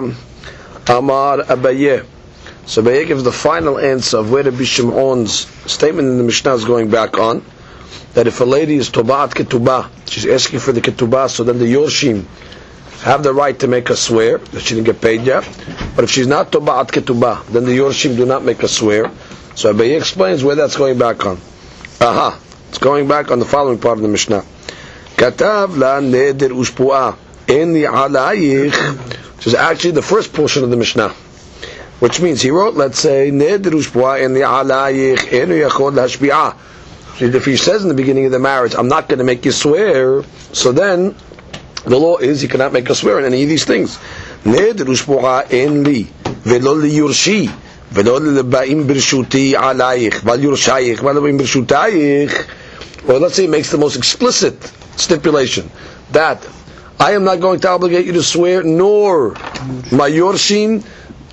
Amar Abaye. So Abaye gives the final answer of where Rabbi Shimon's statement in the Mishnah is going back on, that if a lady is tobaat ketubah, she's asking for the ketubah, so then the yorshim have the right to make her swear that she didn't get paid yet. But if she's not tobaat ketubah, then the yorshim do not make her swear. So Abaye explains where that's going back on. It's going back on the following part of the Mishnah. Katav la neder ushpu'ah eni alayich, which is actually the first portion of the Mishnah. Which means he wrote, let's say, neder ushpu'ah eni alayich enu yachod hashbi'ah. If he says in the beginning of the marriage, I'm not going to make you swear, so then the law is you cannot make a swear in any of these things. Neder ushpu'ah en li velo li yurshi velo li ba'im birshuti alayich val yurshayich val ba'im birshutayich. Or let's say he makes the most explicit stipulation that I am not going to obligate you to swear, nor my yorshim,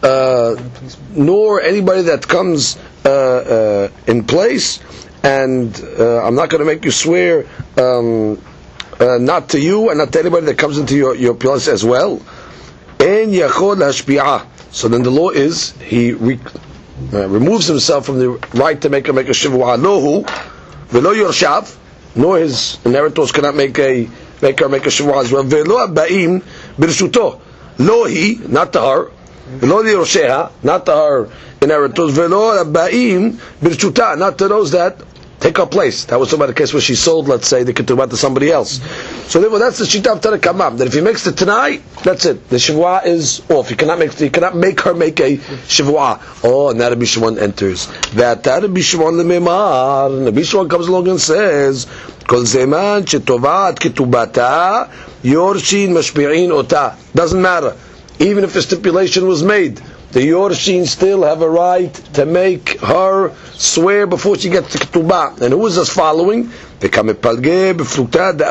nor anybody that comes in place, and I'm not going to make you swear not to you and not to anybody that comes into your place as well. En yachod hashbi'ah. So then the law is he removes himself from the right to make a shivua lohu velo yorshav, nor his inheritors cannot make her make a shivua as well. Velo aba'im birshuto, lo he, not to her, velo yorsheh, not to her inheritors, velo aba'im birshuta, not to those that take her place. That was about the case where she sold, let's say, the ketubah to somebody else. So therefore, that's the shita of Tanakh Kamam. That if he makes it tonight, that's it. The shivua is off. He cannot make her make a shivua. Oh, and Rabbi Shimon enters. That Rabbi Shimon lememar. Rabbi Shimon comes along and says, "Kol zeman shetovat ketubata yorshin mashbi'in ota." Doesn't matter. Even if the stipulation was made, the Yorshin still have a right to make her swear before she gets to Ketubah. And who is us following?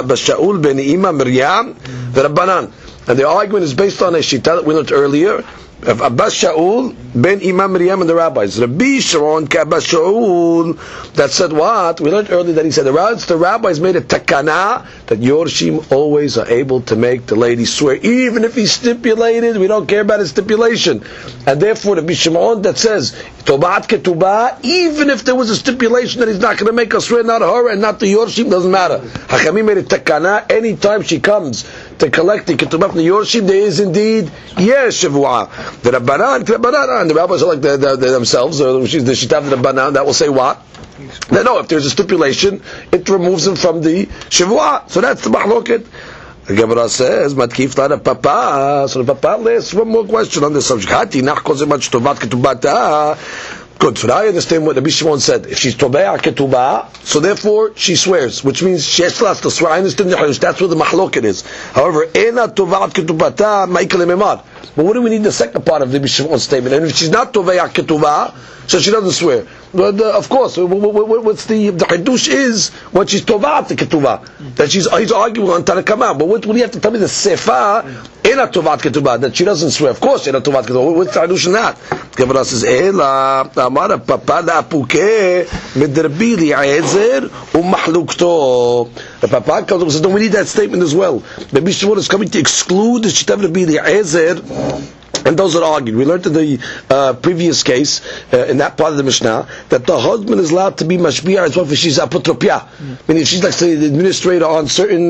And the argument is based on a shita that we learned earlier, of Abbas Shaul ben Imam Miriam and the rabbis. Rabbi Sharon Abbas Shaul that said what? We learned earlier that he said the rabbis made a takana that Yorshim always are able to make the lady swear, even if he stipulated. We don't care about his stipulation, and therefore Rabbi Shimon that says Tobat ketubah, even if there was a stipulation that he's not going to make her swear, not her and not the Yorshim, doesn't matter. Hachamim made a takana. Anytime she comes to collect the ketubah from the Yorshim, there is indeed Shavua. The Rabbanan, and the rabbis are like themselves, or the Shitav the Rabbanan, that will say what? No, if there's a stipulation, it removes him from the Shavua. So that's the Mahloket. The Gemara says, Matkif la Papa. So the Papa asks one more question on this subject. Hati nach kol zeman shtovat ketubata. Good. So now I understand what Rabbi Shimon said. If she's tovea ketubah, so therefore she swears, which means she has to swear. I understand the Harush. That's what the Mahloket is. However, ena tovat ketubata ma'ikal memar. But what do we need the second part of the Rabbi Shimon's statement? And if she's not tovea ketubah, so she doesn't swear. But of course, what's the Hidush is when she's tovat the ketubah, that he's arguing on Tanakama. But what do you have to tell me? The sefa ena tovat ketubah, that she doesn't swear. Of course, ena tovat ketubah. What's the Hidush in that? Gemara says, ela amara papa la puke midrabi li'ezer u'mahlukto. The Papa comes up and says, no, we need that statement as well. The Bishwar is coming to exclude the Shitav Rabbi Eliezer, and those that argued. We learned in the previous case, in that part of the Mishnah, that the husband is allowed to be mashbi'ah as well if she's apotropia. Meaning if she's like, say, the administrator on certain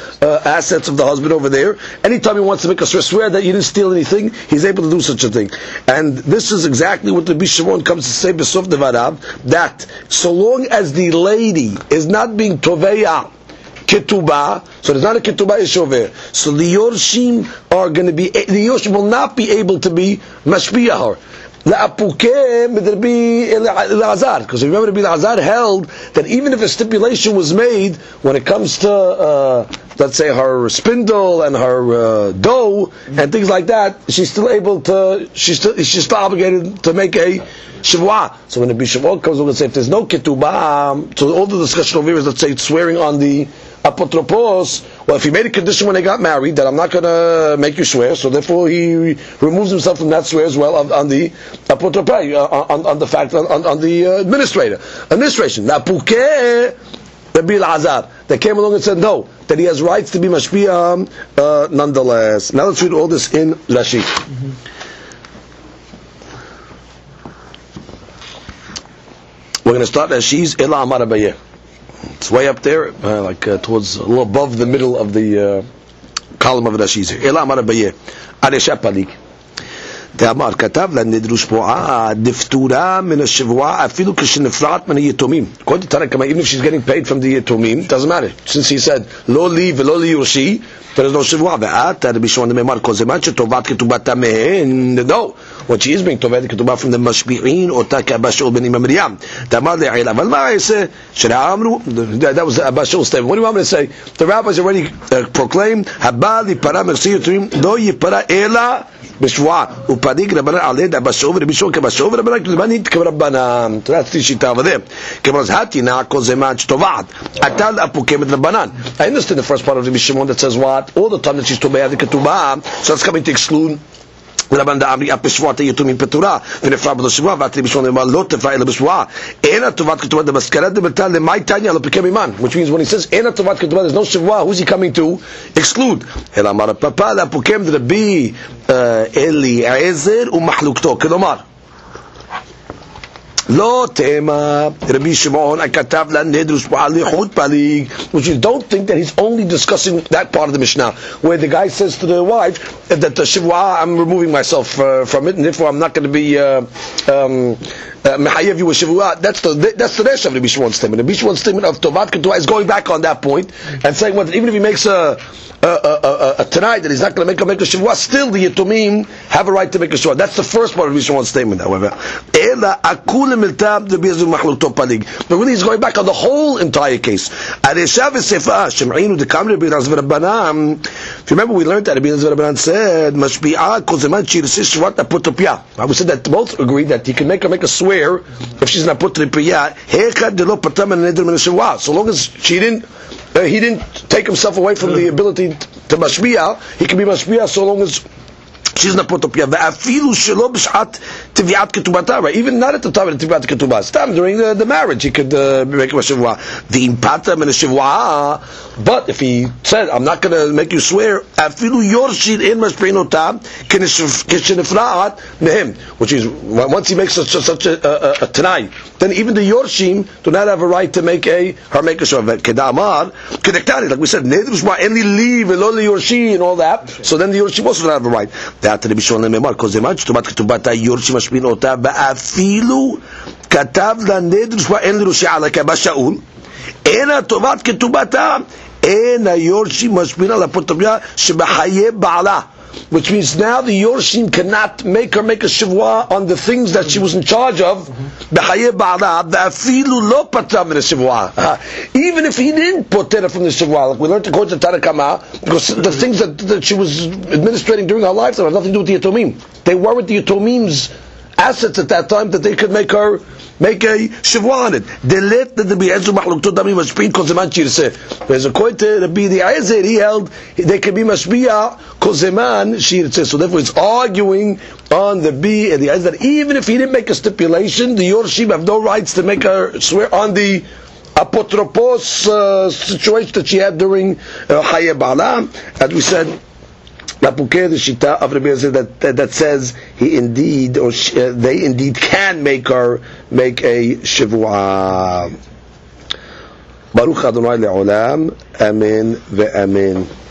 assets of the husband over there, anytime he wants to make a swear that you didn't steal anything, he's able to do such a thing. And this is exactly what the Bishwar comes to say, Besof Devarav, that so long as the lady is not being toveya ketubah, so there's not a ketubah yeshover, so the Yorshim are going to be, the Yorshim will not be able to be mashpiyah her. La'apuke midrabi Elazar, because remember Rabbi Elazar held that even if a stipulation was made when it comes to let's say her spindle and her dough and things like that, she's still able to, she's still obligated to make a Shavua. So when the Bishop comes over and says if there's no ketubah, so all the discussion over here is, let's say, swearing on the apotropos. Well, if he made a condition when they got married that I'm not going to make you swear, so therefore he removes himself from that swear as well on the apotropai, on the fact on the administration. Now, Puke Rabbi Elazar, they came along and said no, that he has rights to be mashpiyah nonetheless. Now let's read all this in Rashi. We're going to start Rashi's Ela Amar Abaye. It's way up there, towards a little above the middle of the column of Rashi's here. Ela Amar Abaye. Aresha Palik. Te'amar katav la nidru shpo'a diftura min ha-shivua afilu kishenifrat min ha-yitomim. According to Tanakh, even if she's getting paid from the yitomim, doesn't matter. Since he said lo li velo li yoshi, there is no shivua. Ve'at Rabbi Shimon me'amar kol zeman shetovat ketubata mehen. No, when she is being tovet ketubah from the mashbi'in ota k'Abbas Shaul ben Imam Miriam. Te'amar le'ayla. Aval ma yaseh shera amru. That was Abbas Shaul's statement. What do you want me to say? The rabbis already proclaimed haba lipara mersi yitomim lo yipara ela b'shvua upadik Rabbanan aled Abbas Shaul Rabbi Shimon k'Abbas Shaul Rabbanan k'Rabbanan k'Rabbanan. That's the shita over there. K'maz hati na kol zeman shtovat atal apukem et Rabbanan. I understand the first part of Rabbi Shimon that says what? All the time that she's tobeah the ketubah, so that's coming to exclude Rabban Amri apishvat yitumim petura v'nefra b'loshivua v'atri b'shon lemar lo tefra ela b'shvua ena tovat ketubah the maskarat the betal lemay tanya lepikem iman, which means when he says ena tovat ketubah there's no shivua, who's he coming to exclude? Ela amar papa la pukem the Rabbi Eliezer u'mahlukto kelomar Lo tema Rabbi Shimon akatav la nedrus ba'alichut palig, which you don't think that he's only discussing that part of the Mishnah where the guy says to the wife that the shivua, I'm removing myself from it, and therefore I'm not going to be mehayev you with shivua. That's the rest of Rabbi Shimon's statement. Rabbi Shimon's statement of tovat ketubah is going back on that point and saying what, even if he makes a tonight that he's not going to make a shivua, still the yitumim have a right to make a shivua. That's the first part of Rabbi Shimon's statement. However, but really he's going back on the whole entire case. If you remember, we learned that Rabbi Elazar said, we said that both agree that he can make her make a swear if she's not put to the priyah, so long as he didn't take himself away from the ability to mashbi'ah, he can be mashbi'ah so long as she's not potopia. Ve'afilu shelo b'shat tiviat ketubata. Right? Even not at the time of the tiviat ketubah. Stam during the marriage, he could make a shivua. V'impata min shivua. But if he said, "I'm not going to make you swear," afilu yorshid in mashpeinota kishenifraat mehem, which is once he makes such a tanai, then even the yorshim do not have a right to make her make a shivua. Kedamar kedektani, like we said, nedrushma any leave eloli yorshi and all that. So then the yorshim also don't have a right. That Rabbi Shimon lememar kozeman shtubat ketubata yorshim mashpeinota ba'afilu katav la nedrushma en liroshi ala kabashaul ena tovat ketubata. Which means now the Yorshim cannot make her make a shivua on the things that she was in charge of. Even if he didn't put her from the shivua, like we learned according to Tanakama, because the things that she was administrating during her lifetime have nothing to do with the Yatomim. They were with the Yatomim's assets at that time that they could make her make a shivua on it. Whereas according to Rabbi Eliezer, he held they can be mashbiya kozeman shirtzeh. So therefore, it's arguing on the B and the Eliezer that even if he didn't make a stipulation, the Yorshim have no rights to make her swear on the apotropos situation that she had during Haye Ba'ala. As we said, Lapuke, the Shita of Rabbi Eliezer that says he indeed or they indeed can make her make a shivua. Baruch Adonai le'olam, amen ve'amen.